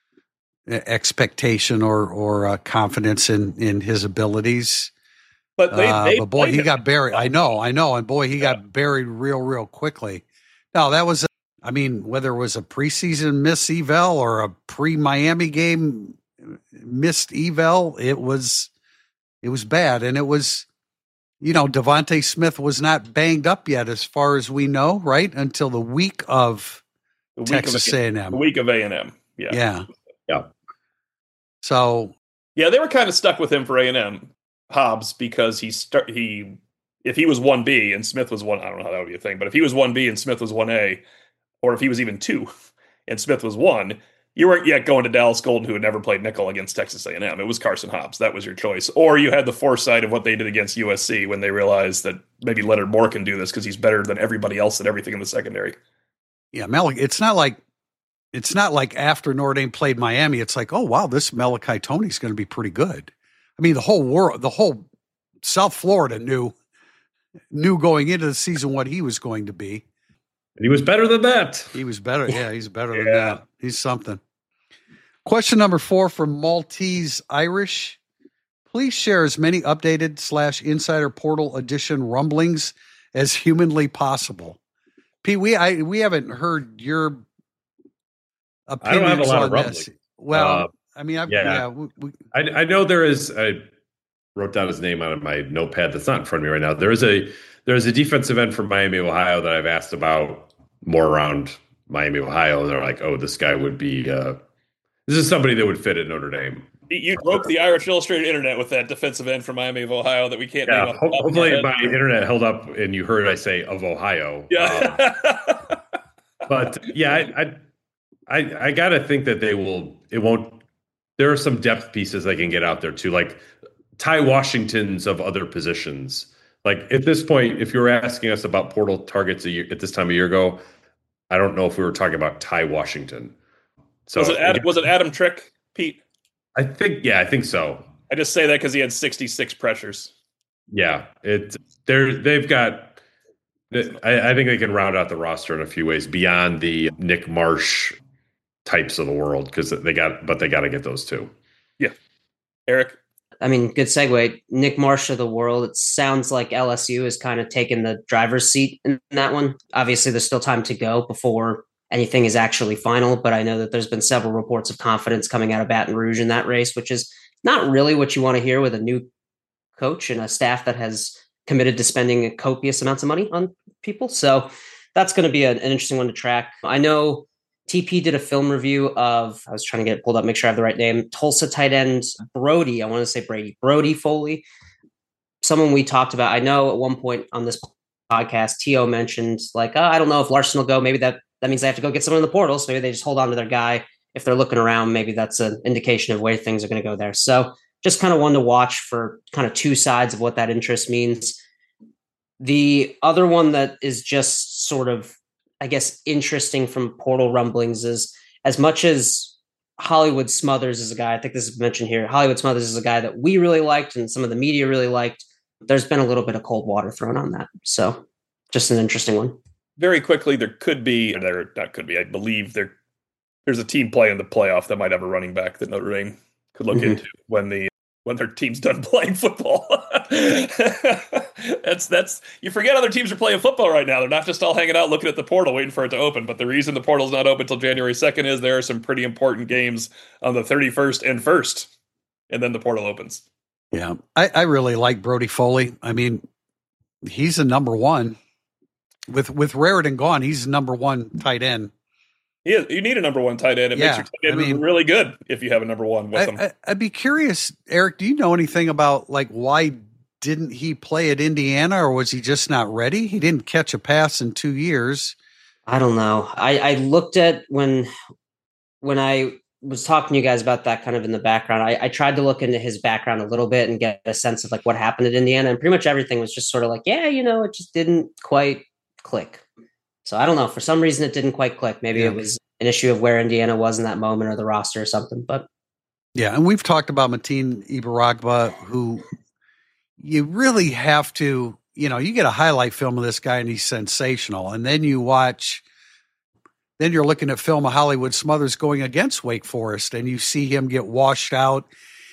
expectation or or uh, confidence in in his abilities. But they, Uh, they but boy, played he him. got buried. I know, I know, and boy, he got buried real, real quickly. No, that was. A, I mean, whether it was a preseason miss eval or a pre-Miami game missed eval, it was it was bad, and it was. You know, Devontae Smith was not banged up yet, as far as we know, right? Until the week of The week Texas of, A and The M. week of A and M. Yeah. Yeah. Yeah. So, Yeah, they were kind of stuck with him for A and M, Hobbs, because he start he if he was one B and Smith was one, I don't know how that would be a thing, but if he was one B and Smith was one A, or if he was even two and Smith was one, you weren't yet going to Dallas Golden, who had never played nickel against Texas A and M. It was Carson Hobbs. That was your choice. Or you had the foresight of what they did against U S C when they realized that maybe Leonard Moore can do this because he's better than everybody else at everything in the secondary. Yeah, Malik, it's not like it's not like after Notre Dame played Miami, it's like, oh wow, this Malachi Tony's going to be pretty good. I mean, the whole world, the whole South Florida knew knew going into the season what he was going to be. And he was better than that. He was better. Yeah, he's better yeah. than that. He's something. Question number four from Maltese Irish. Please share as many updated slash insider portal edition rumblings as humanly possible. Pete, we I we haven't heard your opinions I don't have a lot on of rumblings. this. Well, uh, I mean, I've, yeah, yeah we, we, I, I know there is. I wrote down his name on my notepad that's not in front of me right now. There is a there is a defensive end from Miami, Ohio that I've asked about more around Miami, Ohio. They're like, oh, this guy would be. Uh, this is somebody that would fit at Notre Dame. You broke the Irish Illustrated internet with that defensive end from Miami of Ohio that we can't Yeah, name. ho- hopefully my internet held up and you heard I say of Ohio. Yeah. Um, but yeah, I, I I I gotta think that they will. It won't. There are some depth pieces they can get out there too, like Ty Washingtons of other positions. Like at this point, if you were asking us about portal targets a year, at this time a year ago, I don't know if we were talking about Ty Washington. So was it Adam, was it Adam Trick, Pete? I think yeah, I think so. I just say that because he had sixty-six pressures. Yeah, it they're they've got. I, I think they can round out the roster in a few ways beyond the Nick Marsh types of the world because they got, but they got to get those too. Yeah, Eric. I mean, good segue. Nick Marsh of the world. It sounds like L S U is kind of taking the driver's seat in that one. Obviously, there's still time to go before anything is actually final, but I know that there's been several reports of confidence coming out of Baton Rouge in that race, which is not really what you want to hear with a new coach and a staff that has committed to spending copious amounts of money on people. So that's going to be an, an interesting one to track. I know T P did a film review of, I was trying to get it pulled up, make sure I have the right name, Tulsa tight end Brody. I want to say Brady, Brody Foley. Someone we talked about. I know at one point on this podcast, T O mentioned like, oh, I don't know if Larson will go. Maybe that, that means they have to go get someone in the portal. So maybe they just hold on to their guy. If they're looking around, maybe that's an indication of where things are going to go there. So just kind of one to watch for kind of two sides of what that interest means. The other one that is just sort of, I guess, interesting from portal rumblings is as much as Hollywood Smothers is a guy, I think this is mentioned here, Hollywood Smothers is a guy that we really liked and some of the media really liked. There's been a little bit of cold water thrown on that. So just an interesting one. Very quickly, there could be, or there not could be, I believe there there's a team playing the playoff that might have a running back that Notre Dame could look mm-hmm. into when the when their team's done playing football. that's that's you forget other teams are playing football right now. They're not just all hanging out looking at the portal waiting for it to open. But the reason the portal's not open until January second is there are some pretty important games on the thirty-first and first, and then the portal opens. Yeah, I, I really like Brody Foley. I mean, he's a number one. With with Raritan gone, he's number one tight end. Yeah, you need a number one tight end. It yeah, makes your tight end I mean, really good if you have a number one with I, him. I, I'd be curious, Eric, do you know anything about like why didn't he play at Indiana, or was he just not ready? He didn't catch a pass in two years. I don't know. I, I looked at when when I was talking to you guys about that kind of in the background, I, I tried to look into his background a little bit and get a sense of like what happened at Indiana. And pretty much everything was just sort of like, yeah, you know, it just didn't quite click. So I don't know. For some reason, it didn't quite click. Maybe yeah. it was an issue of where Indiana was in that moment or the roster or something. But yeah, and we've talked about Mateen Ibaragba, who you really have to, you know, you get a highlight film of this guy and he's sensational. And then you watch, then you're looking at film of Hollywood Smothers going against Wake Forest and you see him get washed out.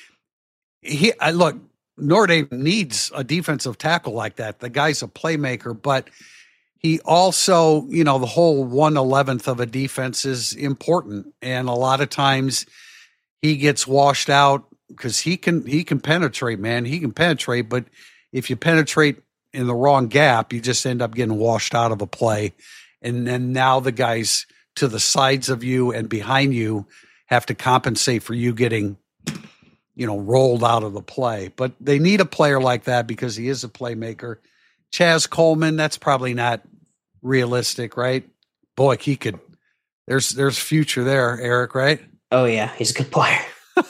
He, I look, Notre Dame needs a defensive tackle like that. The guy's a playmaker, but he also, you know, the whole one eleventh of a defense is important. And a lot of times he gets washed out because he can, he can penetrate, man. He can penetrate, but if you penetrate in the wrong gap, you just end up getting washed out of a play. And then now the guys to the sides of you and behind you have to compensate for you getting, you know, rolled out of the play. But they need a player like that because he is a playmaker. Chaz Coleman, that's probably not realistic, right? Boy, he could. There's there's future there, Eric, right? Oh yeah, he's a good player.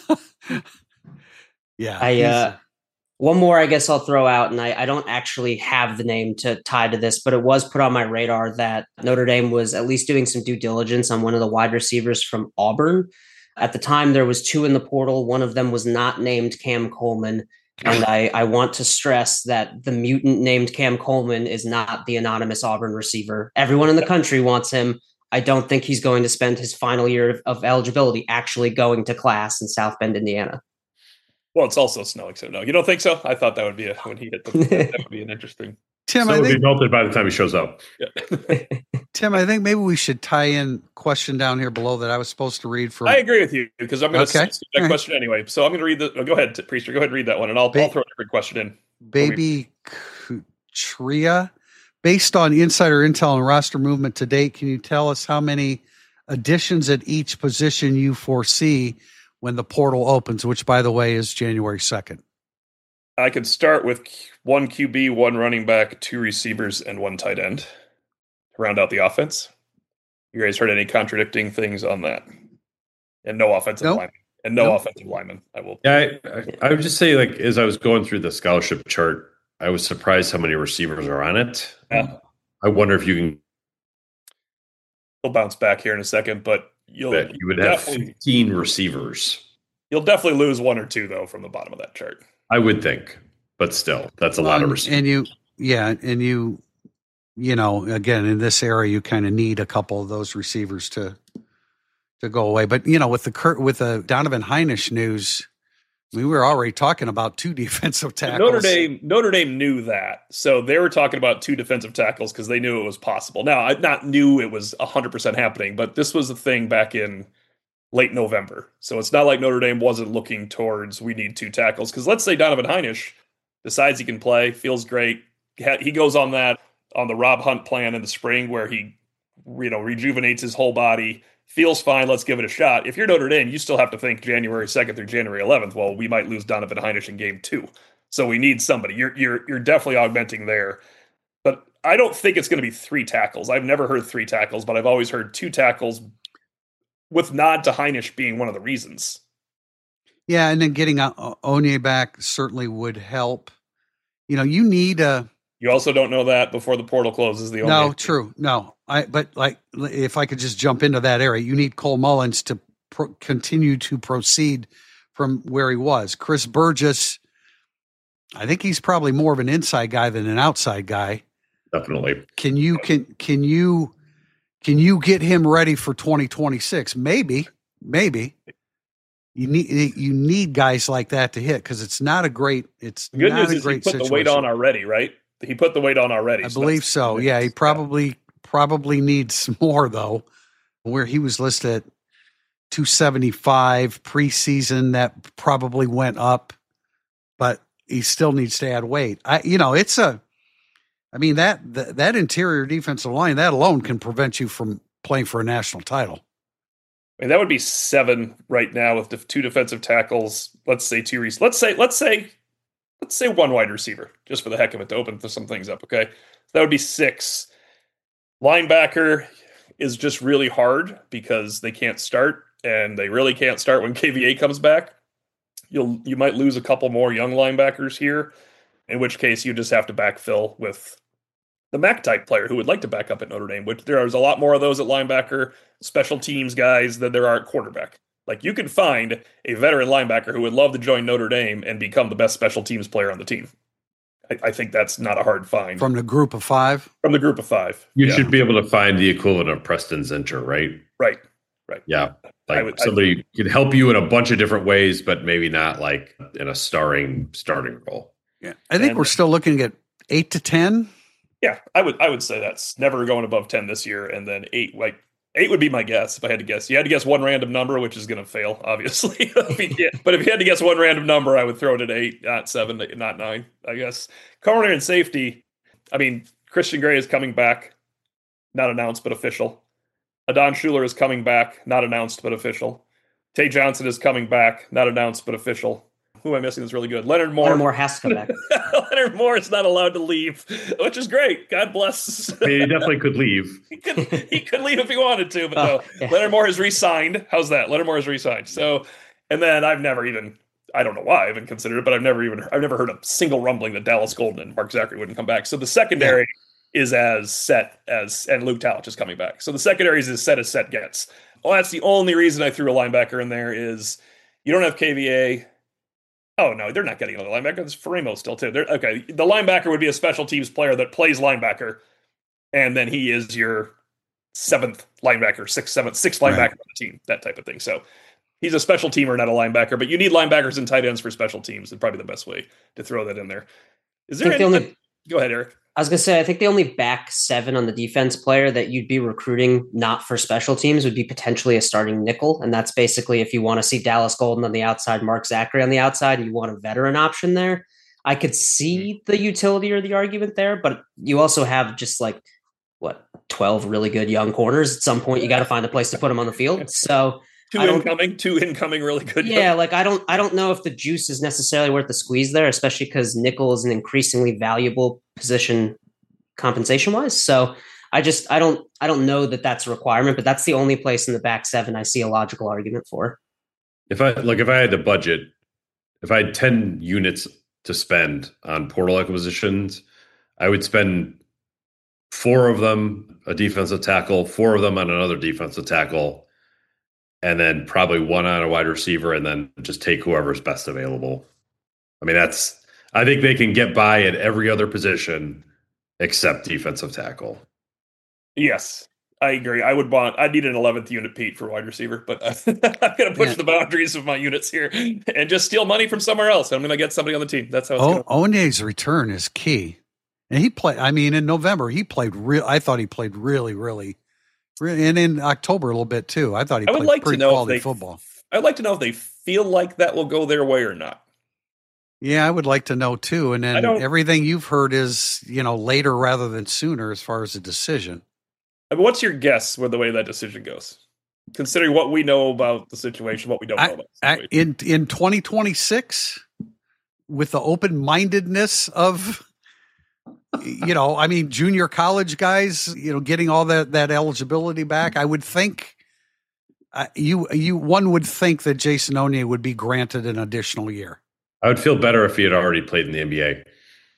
yeah. I uh, one more, I guess I'll throw out, and I, I don't actually have the name to tie to this, but it was put on my radar that Notre Dame was at least doing some due diligence on one of the wide receivers from Auburn. At the time, there was two in the portal. One of them was not named Cam Coleman. And I, I want to stress that the mutant named Cam Coleman is not the anonymous Auburn receiver. Everyone in the country wants him. I don't think he's going to spend his final year of, of eligibility actually going to class in South Bend, Indiana. Well, it's also snowing, so no, you don't think so? I thought that would be a, when he hit the, that would be an interesting. Tim, so I it'll think, be melted by the time he shows up. Yeah. Tim, I think maybe we should tie in question down here below that I was supposed to read from. I agree with you because I'm going to Okay. skip that All question right. anyway. So I'm going to read the. Oh, go ahead, Priester. Go ahead and read that one, and I'll, Ba- I'll throw a different question in. Baby Tria, based on insider intel and roster movement to date, can you tell us how many additions at each position you foresee when the portal opens, which, by the way, is January second? I could start with one Q B, one running back, two receivers, and one tight end to round out the offense. You guys heard any contradicting things on that? And no offensive Nope. lineman. And no Nope. offensive lineman. I will. Yeah, I, I, I would just say, like, as I was going through the scholarship chart, I was surprised how many receivers are on it. Yeah. I wonder if you can. We'll bounce back here in a second, but you'll Bet you would have definitely fifteen receivers. you'll definitely lose one or two though from the bottom of that chart. I would think, but still, that's a lot of Um, receivers. And you, yeah, and you, you know, again, in this area, you kind of need a couple of those receivers to to go away. But you know, with the Kurt, with the Donovan Heinisch news, we were already talking about two defensive tackles. Notre Dame Notre Dame knew that, so they were talking about two defensive tackles because they knew it was possible. Now, I not knew it was one hundred percent happening, but this was a thing back in late November. So it's not like Notre Dame wasn't looking towards we need two tackles. Because let's say Donovan Heinisch decides he can play, feels great. He goes on that on the Rob Hunt plan in the spring where he, you know, rejuvenates his whole body, feels fine. Let's give it a shot. If you're Notre Dame, you still have to think January second through January eleventh. Well, we might lose Donovan Heinisch in game two, so we need somebody. You're you're you're definitely augmenting there. But I don't think it's going to be three tackles. I've never heard three tackles, but I've always heard two tackles, with nod to Heinisch being one of the reasons. Yeah, and then getting Onye back certainly would help. You know, you need a. You also don't know that before the portal closes. The only no, true, no. I but like if I could just jump into that area, you need Cole Mullins to pro- continue to proceed from where he was. Chris Burgess, I think he's probably more of an inside guy than an outside guy. Definitely. Can you can can you can you get him ready for twenty twenty-six? Maybe, maybe. You need you need guys like that to hit because it's not a great. It's the good not news a is great he put situation. the weight on already, right? He put the weight on already. I so believe that's- so. Yeah, he probably probably needs more though. Where he was listed at two seventy-five preseason, that probably went up, but he still needs to add weight. I, you know, it's a. I mean that that, that interior defensive line that alone can prevent you from playing for a national title. I mean, that would be seven right now with the two defensive tackles. Let's say two. Re- let's say let's say let's say one wide receiver, just for the heck of it, to open some things up. Okay, that would be six. Linebacker is just really hard because they can't start, and they really can't start when K V A comes back. You'll you might lose a couple more young linebackers here, in which case you just have to backfill with the Mac type player who would like to back up at Notre Dame, which there's a lot more of those at linebacker, special teams guys than there are at quarterback. Like you could find a veteran linebacker who would love to join Notre Dame and become the best special teams player on the team. I, I think that's not a hard find. From the group of five? From the group of five. You yeah. should be able to find the equivalent of Preston Zinter, right? Right. Right. Yeah. Like would, somebody I, can help you in a bunch of different ways, but maybe not like in a starring starting role. Yeah. I think and, we're still looking at eight to ten. Yeah, I would I would say that's never going above ten this year, and then eight like eight would be my guess if I had to guess. You had to guess one random number, which is going to fail, obviously. yeah. But if you had to guess one random number, I would throw it at eight, not seven, not nine, I guess. Corner and safety, I mean, Christian Gray is coming back, not announced but official. Adon Schuler is coming back, not announced but official. Tay Johnson is coming back, not announced but official. who am I missing that's really good? Leonard Moore. Leonard Moore has to come back. Leonard Moore is not allowed to leave, which is great. God bless. I mean, he definitely could leave. he, could, he could leave if he wanted to, but oh, no. Yeah. Leonard Moore has re-signed. How's that? Leonard Moore has re-signed. So, and then I've never even, I don't know why I haven't considered it, but I've never even, I've never heard a single rumbling that Dallas Golden and Mark Zachary wouldn't come back. So the secondary yeah. is as set as, and Luke Talich is coming back. So the secondary is as set as set gets. Well, that's the only reason I threw a linebacker in there is you don't have K V A. Oh, no, they're not getting another linebacker. There's Faremo still, too. They're, okay, the linebacker would be a special teams player that plays linebacker, and then he is your seventh linebacker, sixth, seventh, sixth linebacker right. on the team, that type of thing. So he's a special teamer, not a linebacker, but you need linebackers and tight ends for special teams. It's probably the best way to throw that in there. Is there any... The only... Go ahead, Eric. I was going to say, I think the only back seven on the defense player that you'd be recruiting not for special teams would be potentially a starting nickel. And that's basically if you want to see Dallas Golden on the outside, Mark Zachary on the outside, and you want a veteran option there. I could see the utility or the argument there, but you also have just like, what, twelve really good young corners. At some point, you got to find a place to put them on the field. So two incoming, two incoming really good. Yeah, young. like I don't I don't know if the juice is necessarily worth the squeeze there, especially because nickel is an increasingly valuable position compensation wise. So I just I don't I don't know that that's a requirement, but that's the only place in the back seven I see a logical argument for. If I like if I had to budget, if I had ten units to spend on portal acquisitions, I would spend four of them a defensive tackle, four of them on another defensive tackle, and then probably one on a wide receiver, and then just take whoever's best available. I mean, that's I think they can get by at every other position except defensive tackle. Yes, I agree. I would want, I need an eleventh unit, Pete, for wide receiver, but I'm going to push yeah. the boundaries of my units here and just steal money from somewhere else. I'm going to get somebody on the team. That's how it's o- going. Onye's return is key. And he played, I mean, in November, he played real, I thought he played really, really, really, and in October a little bit too. I thought he I played would like pretty to know quality if they, football. I'd like to know if they feel like that will go their way or not. Yeah, I would like to know too. And then everything you've heard is, you know, later rather than sooner as far as a decision. I mean, what's your guess with the way that decision goes? Considering what we know about the situation, what we don't know I, about the situation. I, in in twenty twenty-six, with the open-mindedness of, you know, I mean, junior college guys, you know, getting all that, that eligibility back, I would think uh, you you one would think that Jason Onye would be granted an additional year. I would feel better if he had already played in the N B A.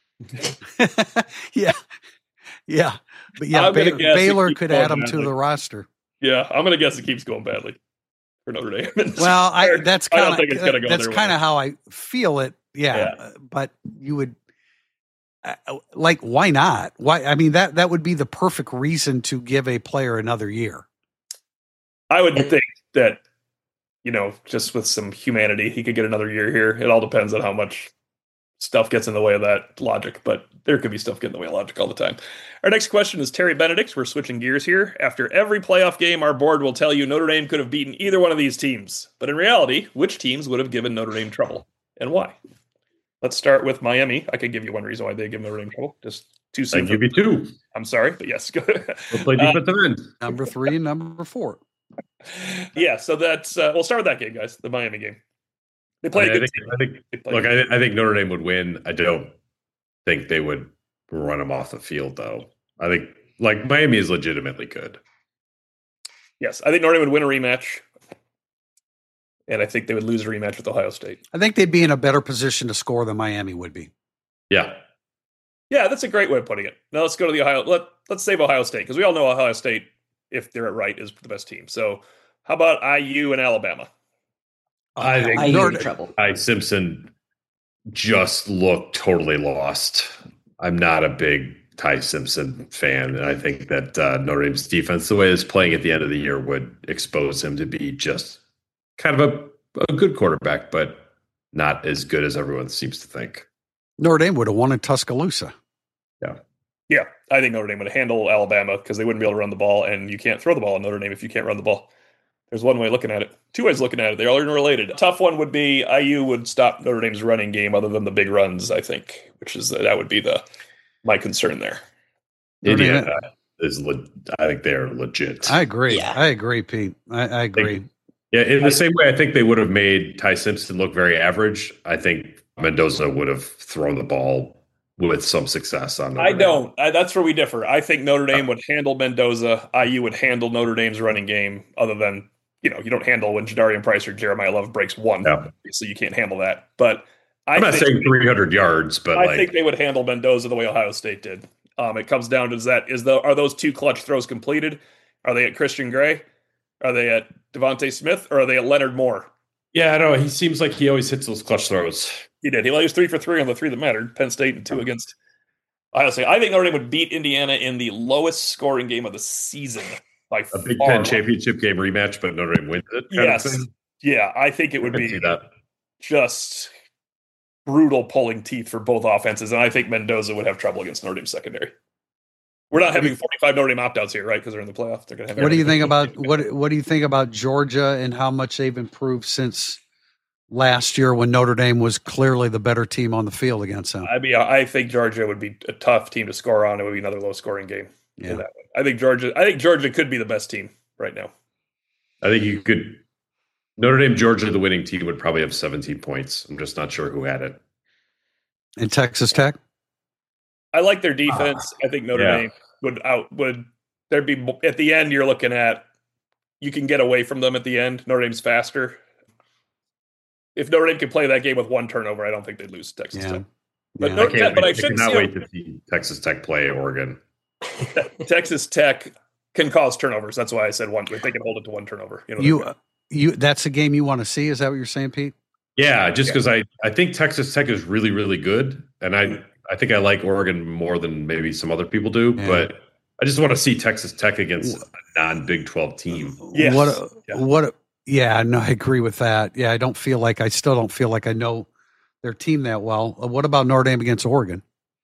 yeah, yeah, but yeah, ba- Baylor could add him badly. to the roster. Yeah, I'm going to guess it keeps going badly for Notre Dame. Well, I, that's kind of go that's kind of how I feel it. Yeah, yeah. But you would uh, like, why not? Why? I mean, that that would be the perfect reason to give a player another year. I would think that, you know, just with some humanity, he could get another year here. It all depends on how much stuff gets in the way of that logic, but there could be stuff getting in the way of logic all the time. Our next question is Terry Benedict. We're switching gears here. After every playoff game, our board will tell you Notre Dame could have beaten either one of these teams. But in reality, which teams would have given Notre Dame trouble and why? Let's start with Miami. I could give you one reason why they give Notre Dame trouble. Just two. I give you two. I'm sorry, but yes. Go ahead. We'll play defensive uh, end. Number three and number four. Yeah, so that's uh, we'll start with that game, guys. The Miami game. They played. I, mean, I think. I think look, I, I think Notre Dame would win. I don't think they would run them off the field, though. I think like Miami is legitimately good. Yes, I think Notre Dame would win a rematch, and I think they would lose a rematch with Ohio State. I think they'd be in a better position to score than Miami would be. Yeah, yeah, that's a great way of putting it. Now let's go to the Ohio. Let Let's save Ohio State because we all know Ohio State, if they're at right, is the best team. So how about I U and Alabama? I think I U trouble. Ty Simpson just looked totally lost. I'm not a big Ty Simpson fan, and I think that uh, Notre Dame's defense, the way it's playing at the end of the year, would expose him to be just kind of a, a good quarterback, but not as good as everyone seems to think. Notre Dame would have won in Tuscaloosa. Yeah. Yeah, I think Notre Dame would handle Alabama because they wouldn't be able to run the ball, and you can't throw the ball in Notre Dame if you can't run the ball. There's one way of looking at it. Two ways of looking at it. They're all interrelated. A tough one would be I U would stop Notre Dame's running game other than the big runs, I think, which is that would be the my concern there. Indiana is, le- I think they're legit. I agree. Yeah. I agree, Pete. I, I agree. They, Yeah, in the same way, I think they would have made Ty Simpson look very average. I think Mendoza would have thrown the ball with some success on Notre I Dame. don't. I, that's where we differ. I think Notre Dame would handle Mendoza. I U would handle Notre Dame's running game, other than, you know, you don't handle when Jadarian Price or Jeremiah Love breaks one. Yeah. So you can't handle that. But I I'm not think, saying three hundred yards, but I like, think they would handle Mendoza the way Ohio State did. Um, it comes down to is that is the are those two clutch throws completed? Are they at Christian Gray? Are they at Devontae Smith? Or are they at Leonard Moore? yeah, I know. He seems like he always hits those clutch throws. He did. He was three for three on the three that mattered. Penn State and two against Ohio State. I think Notre Dame would beat Indiana in the lowest scoring game of the season by A Big far. Ten championship game rematch, but Notre Dame wins it. kind of Yes. thing. Yeah, I think it I would can be see that. just brutal pulling teeth for both offenses, and I think Mendoza would have trouble against Notre Dame secondary. We're not having forty-five Notre Dame opt-outs here, right? Because they're in the playoff. They're going to have. What do you think everything. about what What do you think about Georgia and how much they've improved since last year when Notre Dame was clearly the better team on the field against them? I mean, I think Georgia would be a tough team to score on. It would be another low-scoring game. Yeah. That one. I think Georgia. I think Georgia could be the best team right now. I think you could. Notre Dame, Georgia, the winning team would probably have seventeen points. I'm just not sure who had it. And Texas Tech? I like their defense. I think Notre Yeah. Dame would out would there'd be at the end. You're looking at you can get away from them at the end. Notre Dame's faster. If Notre Dame could play that game with one turnover, I don't think they'd lose to Texas Yeah. Tech. But Yeah. no, I can't but wait, I I shouldn't cannot see wait to see Texas Tech play Oregon. Texas Tech can cause turnovers. That's why I said one. They can hold it to one turnover. You know, You, you. That's a game you want to see. Is that what you're saying, Pete? Yeah, just Yeah. because I, I think Texas Tech is really, really good. And I, I think I like Oregon more than maybe some other people do. Yeah. But I just want to see Texas Tech against a non-Big twelve team. Yes. What? Yeah. What? Yeah. No, I agree with that. Yeah, I don't feel like I still don't feel like I know their team that well. Uh, What about Notre Dame against Oregon?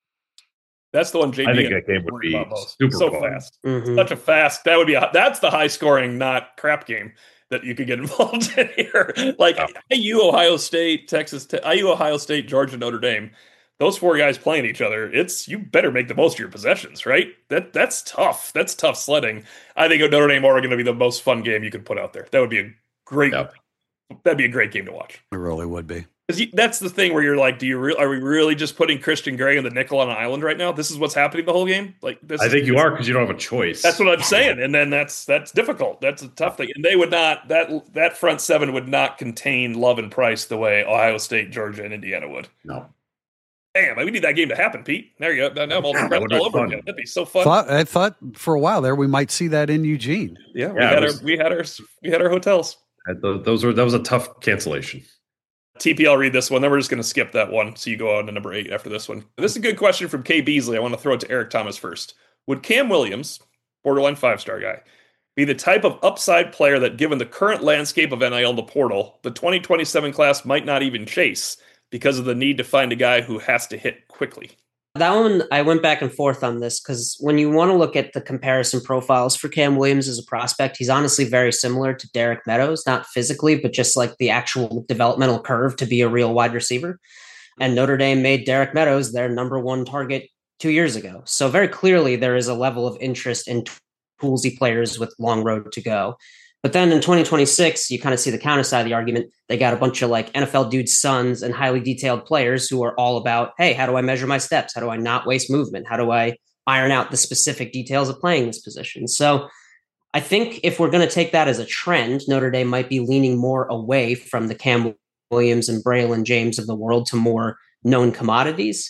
that's the one. J B I think and that game would worried be about most. super so fun. fast. Mhm. Such a fast. That would be. A, that's the high scoring, not crap game that you could get involved in here. Like Oh. I U, Ohio State, Texas, Te- I U, Ohio State, Georgia, Notre Dame. Those four guys playing each other. It's you better make the most of your possessions, right? That that's tough. That's tough sledding. I think Notre Dame Oregon would be the most fun game you could put out there. That would be a great. Yep. That'd be a great game to watch. It really would be. Because that's the thing where you're like, do you re- are we really just putting Christian Gray and the nickel on an island right now? This is what's happening the whole game. Like this. I is- think you are because you don't have a choice. That's what I'm saying, and then that's that's difficult. That's a tough thing, and they would not that that front seven would not contain Love and Price the way Ohio State, Georgia, and Indiana would. No. Damn, we need that game to happen, Pete. There you go. Now I'm all Yeah, that depressed would be all over fun. again. That'd be so fun. Thought, I thought for a while there we might see that in Eugene. Yeah, we Yeah, had it was- our we had our we had our hotels. That- Those were that was a tough cancellation. T P L read this one. Then we're just going to skip that one. So you go on to number eight after this one. This is a good question from Kay Beasley. I want to throw it to Eric Thomas first. Would Cam Williams, borderline five-star guy, be the type of upside player that, given the current landscape of N I L in the portal, the twenty twenty-seven class might not even chase because of the need to find a guy who has to hit quickly? That one, I went back and forth on this because when you want to look at the comparison profiles for Cam Williams as a prospect, he's honestly very similar to Derek Meadows, not physically, but just like the actual developmental curve to be a real wide receiver. And Notre Dame made Derek Meadows their number one target two years ago. So very clearly there is a level of interest in toolsy players with long road to go. But then in twenty twenty-six, you kind of see the counter side of the argument. They got a bunch of like N F L dudes' sons and highly detailed players who are all about, hey, how do I measure my steps? How do I not waste movement? How do I iron out the specific details of playing this position? So I think if we're going to take that as a trend, Notre Dame might be leaning more away from the Cam Williams and Braylon James of the world to more known commodities.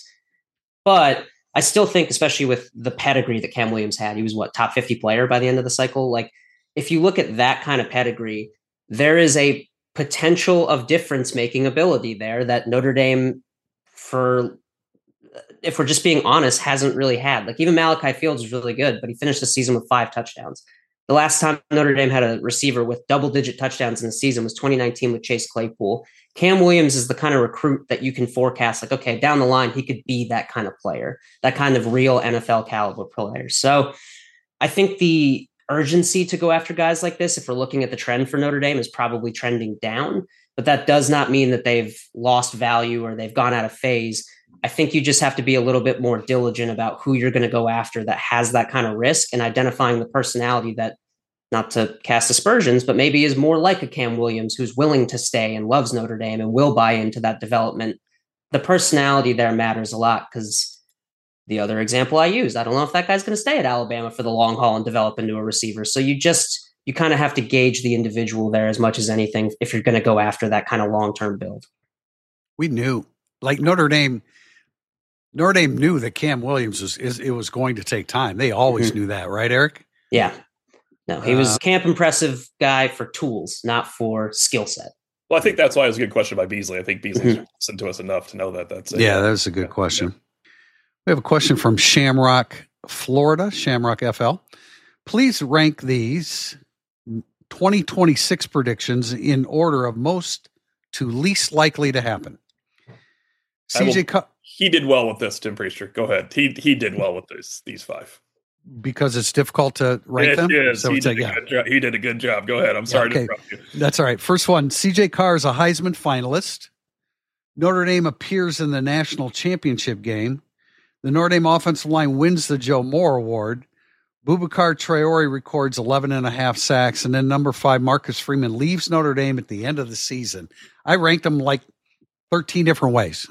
But I still think, especially with the pedigree that Cam Williams had, he was what, top fifty player by the end of the cycle? Like, if you look at that kind of pedigree, there is a potential of difference-making ability there that Notre Dame, for if we're just being honest, hasn't really had. Like, even Malachi Fields is really good, but he finished the season with five touchdowns. The last time Notre Dame had a receiver with double-digit touchdowns in the season was twenty nineteen with Chase Claypool. Cam Williams is the kind of recruit that you can forecast, like, okay, down the line, he could be that kind of player, that kind of real N F L caliber player. So I think the urgency to go after guys like this, if we're looking at the trend for Notre Dame, is probably trending down, but that does not mean that they've lost value or they've gone out of phase. I think you just have to be a little bit more diligent about who you're going to go after that has that kind of risk and identifying the personality that not to cast aspersions, but maybe is more like a Cam Williams who's willing to stay and loves Notre Dame and will buy into that development. The personality there matters a lot because the other example I used, I don't know if that guy's going to stay at Alabama for the long haul and develop into a receiver. So you just, you kind of have to gauge the individual there as much as anything if you're going to go after that kind of long-term build. We knew, like Notre Dame, Notre Dame knew that Cam Williams was, is, it was going to take time. They always mm-hmm. knew that, right, Eric? Yeah. No, he was uh, camp impressive guy for tools, not for skill set. Well, I think that's why it was a good question by Beasley. I think Beasley's mm-hmm. listened to us enough to know that that's it. Yeah, that's a good yeah. question. Yeah. We have a question from Shamrock, Florida, Shamrock F L. Please rank these twenty twenty-six predictions in order of most to least likely to happen. C J, will, he did well with this, Tim Priester. Go ahead. He he did well with this, these five. Because it's difficult to rank it them? Is. So he, did a good job. he did a good job. Go ahead. I'm sorry yeah, okay. to interrupt you. That's all right. First one, C J Carr is a Heisman finalist. Notre Dame appears in the national championship game. The Notre Dame offensive line wins the Joe Moore Award. Boubacar Traore records eleven and a half sacks. And then number five, Marcus Freeman leaves Notre Dame at the end of the season. I ranked them like thirteen different ways.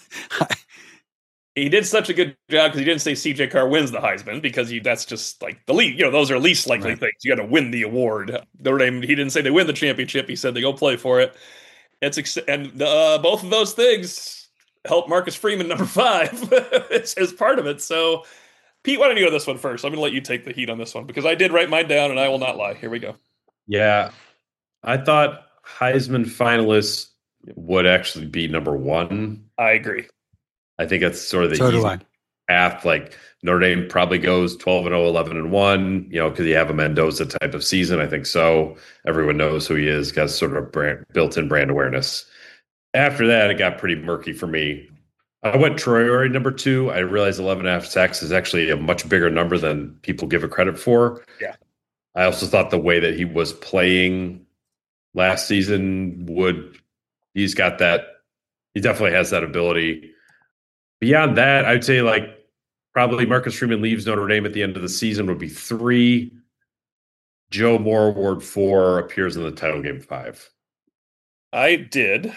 He did such a good job because he didn't say C J Carr wins the Heisman because he, that's just like the lead. You know, those are least likely right. things. You got to win the award. Notre Dame, he didn't say they win the championship. He said they go play for it. It's ex- and uh, both of those things help Marcus Freeman, number five, it's, it's part of it. So, Pete, why don't you go this one first? I'm going to let you take the heat on this one because I did write mine down and I will not lie. Here we go. Yeah, I thought Heisman finalists would actually be number one. I agree. I think that's sort of the so easy path. Like Notre Dame probably goes twelve and oh, eleven and one, you know, because you have a Mendoza type of season. I think so. Everyone knows who he is, got sort of brand, built-in brand awareness. After that, it got pretty murky for me. I went Traore number two. I realized eleven and a half sacks is actually a much bigger number than people give it credit for. Yeah. I also thought the way that he was playing last season would, he's got that, he definitely has that ability. Beyond that, I'd say like probably Marcus Freeman leaves Notre Dame at the end of the season would be three. Joe Moore Award four, appears in the title game five. I did.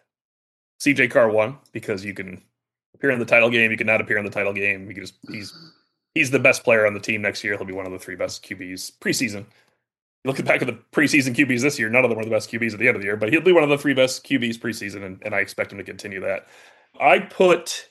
C J Carr one because you can appear in the title game, you can not appear in the title game. You can just he's he's the best player on the team next year. He'll be one of the three best Q Bs preseason. You look back at the preseason Q Bs this year, none of them were the best Q Bs at the end of the year, but he'll be one of the three best Q Bs preseason, and, and I expect him to continue that. I put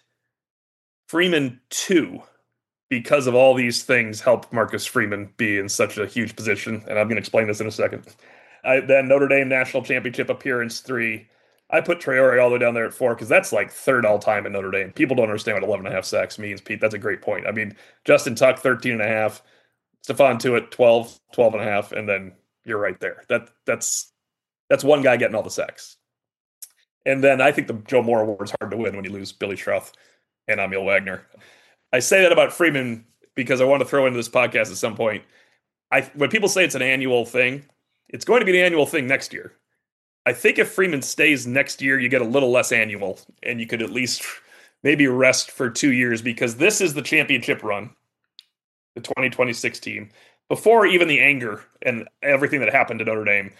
Freeman two because of all these things helped Marcus Freeman be in such a huge position, and I'm going to explain this in a second. I, then Notre Dame National Championship appearance three. I put Traore all the way down there at four because that's like third all-time in Notre Dame. People don't understand what eleven and a half sacks means, Pete. That's a great point. I mean, Justin Tuck, thirteen and a half. Stephon Tuitt, twelve, twelve and a half, and then you're right there. That That's that's one guy getting all the sacks. And then I think the Joe Moore Award is hard to win when you lose Billy Schrauth and Emil Wagner. I say that about Freeman because I want to throw into this podcast at some point. I when people say it's an annual thing, it's going to be an annual thing next year. I think if Freeman stays next year, you get a little less annual, and you could at least maybe rest for two years because this is the championship run, the twenty twenty-six team. Before even the anger and everything that happened to Notre Dame,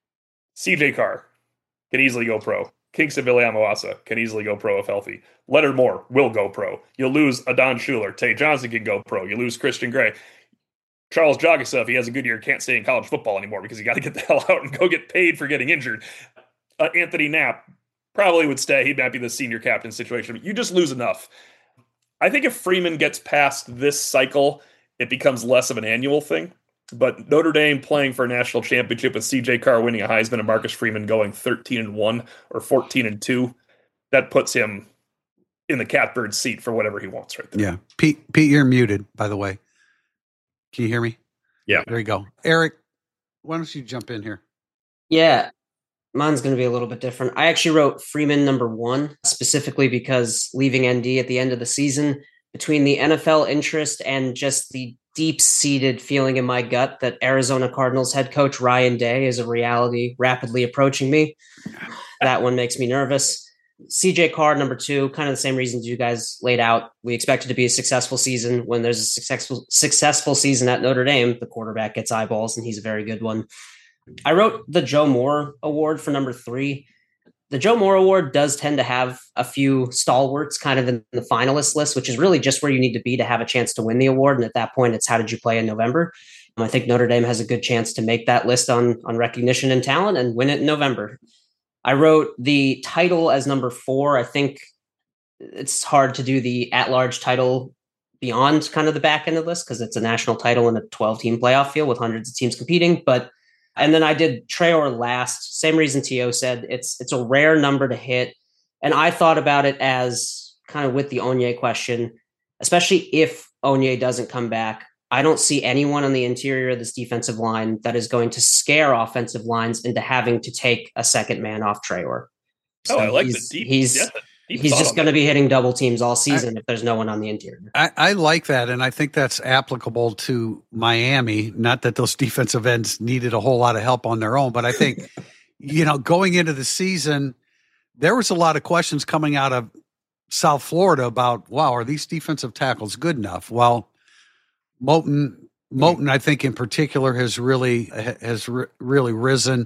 C J Carr can easily go pro. Kingsley Viliamu-Asa can easily go pro if healthy. Leonard Moore will go pro. You'll lose Adon Schuler. Tay Johnson can go pro. You lose Christian Gray. Charles Jagasa, if he has a good year, can't stay in college football anymore because he got to get the hell out and go get paid for getting injured. Uh, Anthony Knapp probably would stay. He might be the senior captain situation. But you just lose enough. I think if Freeman gets past this cycle, it becomes less of an annual thing. But Notre Dame playing for a national championship with C J Carr winning a Heisman and Marcus Freeman going thirteen and one or fourteen and two, that puts him in the catbird seat for whatever he wants right there. Yeah. Pete, Pete, you're muted, by the way. Can you hear me? Yeah. There you go. Eric, why don't you jump in here? Yeah. Mine's going to be a little bit different. I actually wrote Freeman number one, specifically because leaving N D at the end of the season, between the N F L interest and just the deep-seated feeling in my gut that Arizona Cardinals head coach Ryan Day is a reality rapidly approaching me. That one makes me nervous. C J Carr, number two, kind of the same reasons you guys laid out. We expect it to be a successful season. When there's a successful successful season at Notre Dame, the quarterback gets eyeballs, and he's a very good one. I wrote the Joe Moore Award for number three. The Joe Moore Award does tend to have a few stalwarts kind of in the finalist list, which is really just where you need to be to have a chance to win the award. And at that point, it's how did you play in November? I think Notre Dame has a good chance to make that list on, on recognition and talent and win it in November. I wrote the title as number four. I think it's hard to do the at-large title beyond kind of the back end of the list because it's a national title in a twelve-team playoff field with hundreds of teams competing. But and then I did Traore last. Same reason T O said. It's it's a rare number to hit. And I thought about it as kind of with the Onye question, especially if Onye doesn't come back. I don't see anyone on the interior of this defensive line that is going to scare offensive lines into having to take a second man off Traore. So oh, I like he's, the deep. He's, yeah, the deep he's just going to be hitting double teams all season I, if there's no one on the interior. I, I like that, and I think that's applicable to Miami. Not that those defensive ends needed a whole lot of help on their own, but I think, you know, going into the season, there was a lot of questions coming out of South Florida about, wow, are these defensive tackles good enough? Well, Moton, Moton, I think in particular has really has re- really risen,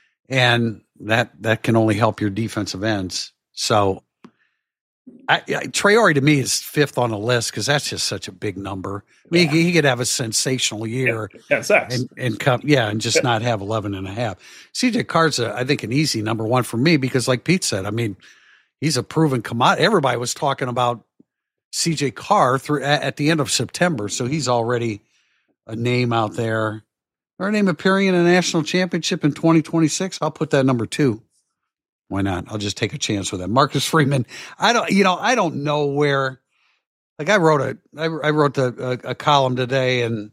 and that that can only help your defensive ends. So, I, I, Traore to me is fifth on the list because that's just such a big number. I mean, yeah. he, he could have a sensational year, yeah, yeah, and and come, yeah, and just yeah. not have eleven and a half. C J Carr's, a, I think, an easy number one for me because, like Pete said, I mean, he's a proven commodity. Everybody was talking about C J Carr through at, at the end of September, so he's already a name out there. Our name appearing in a national championship in twenty twenty-six. I'll put that number two. Why not? I'll just take a chance with that. Marcus Freeman. I don't, you know, I don't know where. Like I wrote a, I, I wrote a, a, a column today, and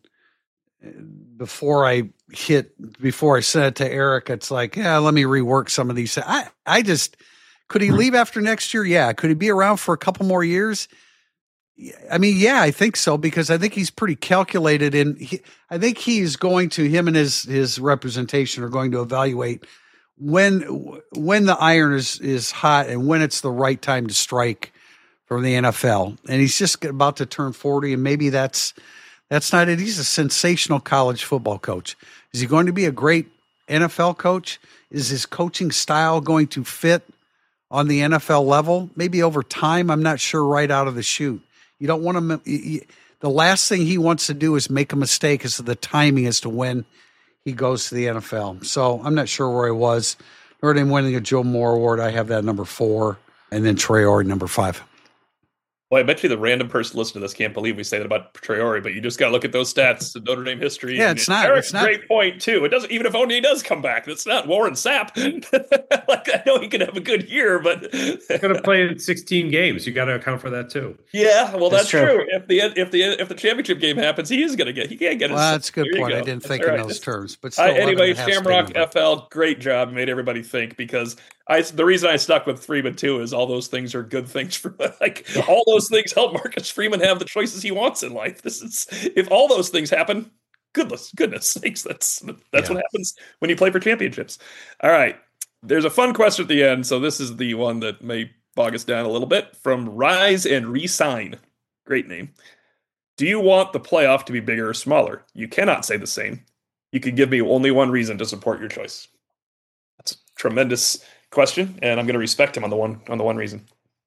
before I hit, before I sent it to Eric, it's like, yeah, let me rework some of these. I, I just could he leave after next year? Yeah. Could he be around for a couple more years? I mean, yeah, I think so because I think he's pretty calculated, and he, I think he's going to him and his his representation are going to evaluate when when the iron is is hot and when it's the right time to strike from the N F L. And he's just about to turn forty, and maybe that's that's not it. He's a sensational college football coach. Is he going to be a great N F L coach? Is his coaching style going to fit on the N F L level? Maybe over time. I'm not sure right out of the chute. You don't want to. You, the last thing he wants to do is make a mistake as to the timing as to when he goes to the N F L. So I'm not sure where he was. Notre Dame winning a Joe Moore Award. I have that number four, and then Traore number five. Well, I bet you the random person listening to this can't believe we say that about Traore, but you just got to look at those stats in Notre Dame history. Yeah, it's not. Eric's it's not. Great point too. It doesn't even if Onye does come back. That's not Warren Sapp. Like I know he could have a good year, but he's going to play in sixteen games. You got to account for that too. Yeah, well, that's, that's true. true. If the if the if the championship game happens, he is going to get. He can't get. Well, his, that's a good point. Go. I didn't that's think right. in those terms, but uh, still anyway, Shamrock F L, great job, made everybody think because I the reason I stuck with Freeman too is all those things are good things for like all those things help Marcus Freeman have the choices he wants in life. This is if all those things happen, goodness, goodness sakes, that's that's yeah. what happens when you play for championships. All right, there's a fun question at the end, so this is the one that may bog us down a little bit. From Rise and Resign, great name. Do you want the playoff to be bigger or smaller? You cannot say the same. You can give me only one reason to support your choice. That's a tremendous question, and I'm going to respect him on the one on the one reason.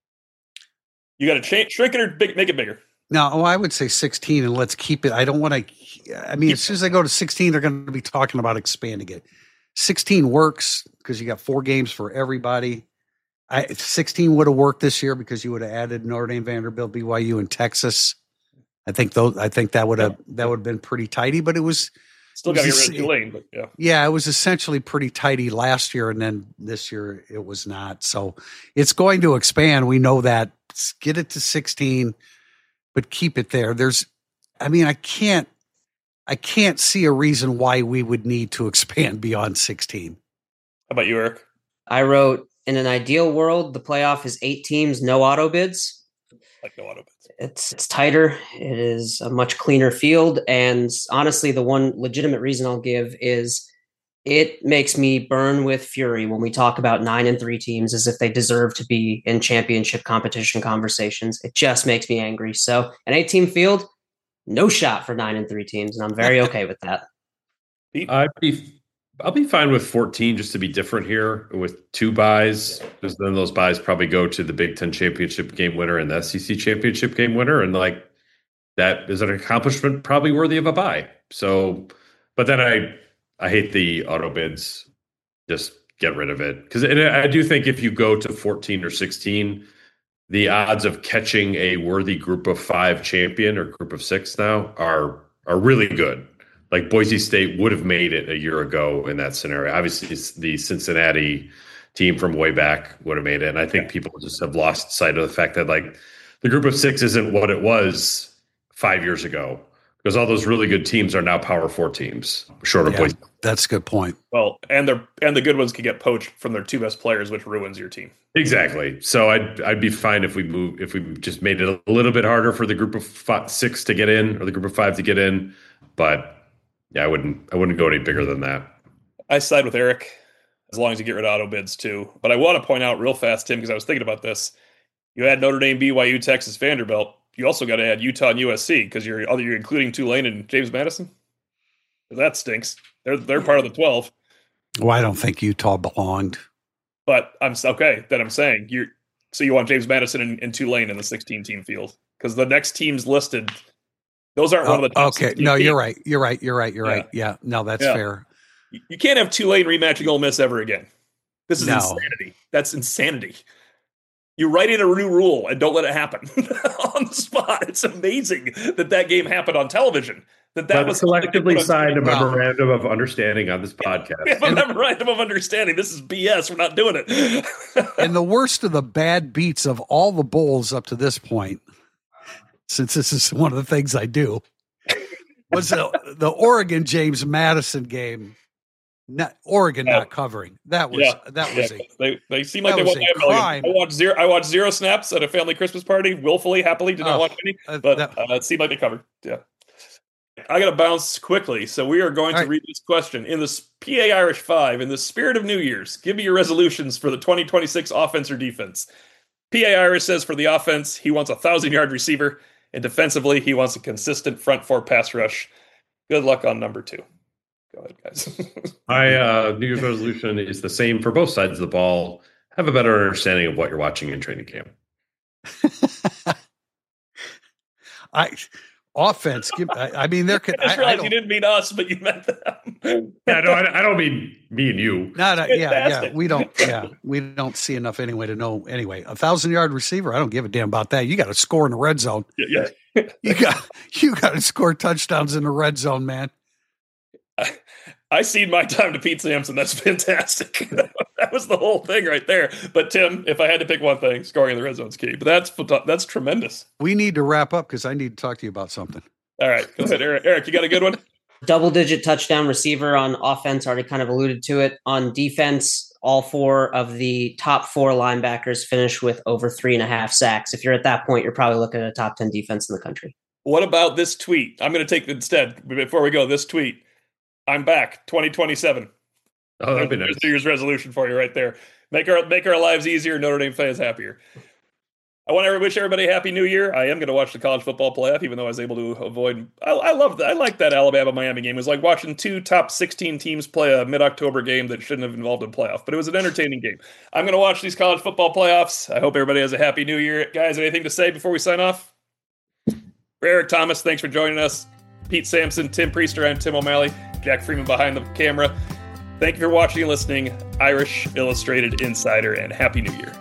You got to change, shrink it or big, make it bigger. No, oh, I would say sixteen, and let's keep it. I don't want to. I mean, as soon as I go to sixteen, they're going to be talking about expanding it. sixteen works because you got four games for everybody. I, sixteen would have worked this year because you would have added Notre Dame, Vanderbilt, B Y U, and Texas. I think those. I think that would have yeah. that would have been pretty tidy, but it was still got to get rid of Tulane. But yeah, yeah, it was essentially pretty tidy last year, and then this year it was not. So it's going to expand. We know that. Get it to sixteen, but keep it there. There's, I mean, I can't, I can't see a reason why we would need to expand beyond sixteen. How about you, Eric? I wrote, in an ideal world, the playoff is eight teams, no auto bids. Like no auto bids. It's it's tighter. It is a much cleaner field. And honestly, the one legitimate reason I'll give is It makes me burn with fury when we talk about nine and three teams as if they deserve to be in championship competition conversations. It just makes me angry. So an eight-team field, no shot for nine and three teams, and I'm very okay with that. I'd be, I'll be fine with fourteen just to be different here with two buys, because then those buys probably go to the Big Ten championship game winner and the S E C championship game winner, and like that is an accomplishment probably worthy of a buy. So, but then I. I hate the auto bids. Just get rid of it. Because I do think if you go to fourteen or sixteen, the odds of catching a worthy group of five champion or group of six now are are really good. Like Boise State would have made it a year ago in that scenario. Obviously, the Cincinnati team from way back would have made it. And I think people just have lost sight of the fact that like the group of six isn't what it was five years ago. Because all those really good teams are now Power Four teams, short of yeah, Boise. That's a good point. Well, and they're and the good ones can get poached from their two best players, which ruins your team. Exactly. So I'd I'd be fine if we move if we just made it a little bit harder for the group of five, six to get in or the group of five to get in. But yeah, I wouldn't I wouldn't go any bigger than that. I side with Eric as long as you get rid of auto bids too. But I want to point out real fast, Tim, because I was thinking about this. You had Notre Dame, B Y U, Texas, Vanderbilt. You also got to add Utah and U S C because you're you're including Tulane and James Madison. That stinks. They're they're part of the twelve. Well, I don't think Utah belonged. But I'm okay. Then I'm saying you're so you want James Madison and, and Tulane in the sixteen team field because the next teams listed, those aren't oh, one of the top okay. No, teams. you're right. You're right. You're right. You're yeah. right. Yeah. No, that's yeah. fair. You, you can't have Tulane rematching Ole Miss ever again. This is no. insanity. That's insanity. You write in a new rule and don't let it happen on the spot. It's amazing that that game happened on television. That that Let's was collectively signed a memorandum wow. of understanding on this podcast. We have a memorandum of understanding. This is B S. We're not doing it. And the worst of the bad beats of all the bowls up to this point, since this is one of the things I do, was the, the Oregon James Madison game. Not Oregon yeah. not covering. That was yeah. that was yeah. a they they seem like they won a crime. I watched zero I watched zero snaps at a family Christmas party, willfully, happily, did not oh, watch any, but uh, uh, it seemed like they covered. Yeah. I gotta bounce quickly. So we are going All to right. read this question. In the P A Irish five, in the spirit of New Year's, give me your resolutions for the twenty twenty-six offense or defense. P A Irish says for the offense, he wants a thousand yard receiver, and defensively, he wants a consistent front four pass rush. Good luck on number two. Go ahead, guys. My uh, New Year's resolution is the same for both sides of the ball. Have a better understanding of what you're watching in training camp. I offense. Give, I, I mean, there could. I just realized I, I you didn't mean us, but you meant them. yeah, no, I, I don't mean me and you. No, no, yeah, yeah. We don't. Yeah, we don't see enough anyway to know. Anyway, a thousand yard receiver. I don't give a damn about that. You got to score in the red zone. Yeah, yeah. you got you got to score touchdowns in the red zone, man. I, I seen my time to Pete Sampson. That's fantastic. That was the whole thing right there. But Tim, if I had to pick one thing, scoring in the red zone's key. But that's that's tremendous. We need to wrap up because I need to talk to you about something. All right, go ahead, Eric. Eric, you got a good one? Double-digit touchdown receiver on offense. Already kind of alluded to it. On defense, all four of the top four linebackers finish with over three and a half sacks. If you're at that point, you're probably looking at a top ten defense in the country. What about this tweet? I'm going to take instead before we go. This tweet. I'm back, twenty twenty-seven. Oh, that'd be nice. New Year's resolution for you right there. Make our make our lives easier. Notre Dame fans happier. I want to wish everybody a happy New Year. I am going to watch the college football playoff, even though I was able to avoid. I, I love that. I like that Alabama Miami game. It was like watching two top sixteen teams play a mid October game that shouldn't have involved a playoff, but it was an entertaining game. I'm going to watch these college football playoffs. I hope everybody has a happy New Year, guys. Anything to say before we sign off? For Eric Thomas, thanks for joining us. Pete Sampson, Tim Priester, and Tim O'Malley. Jack Freeman behind the camera. Thank you for watching and listening. Irish Illustrated Insider, and Happy New Year.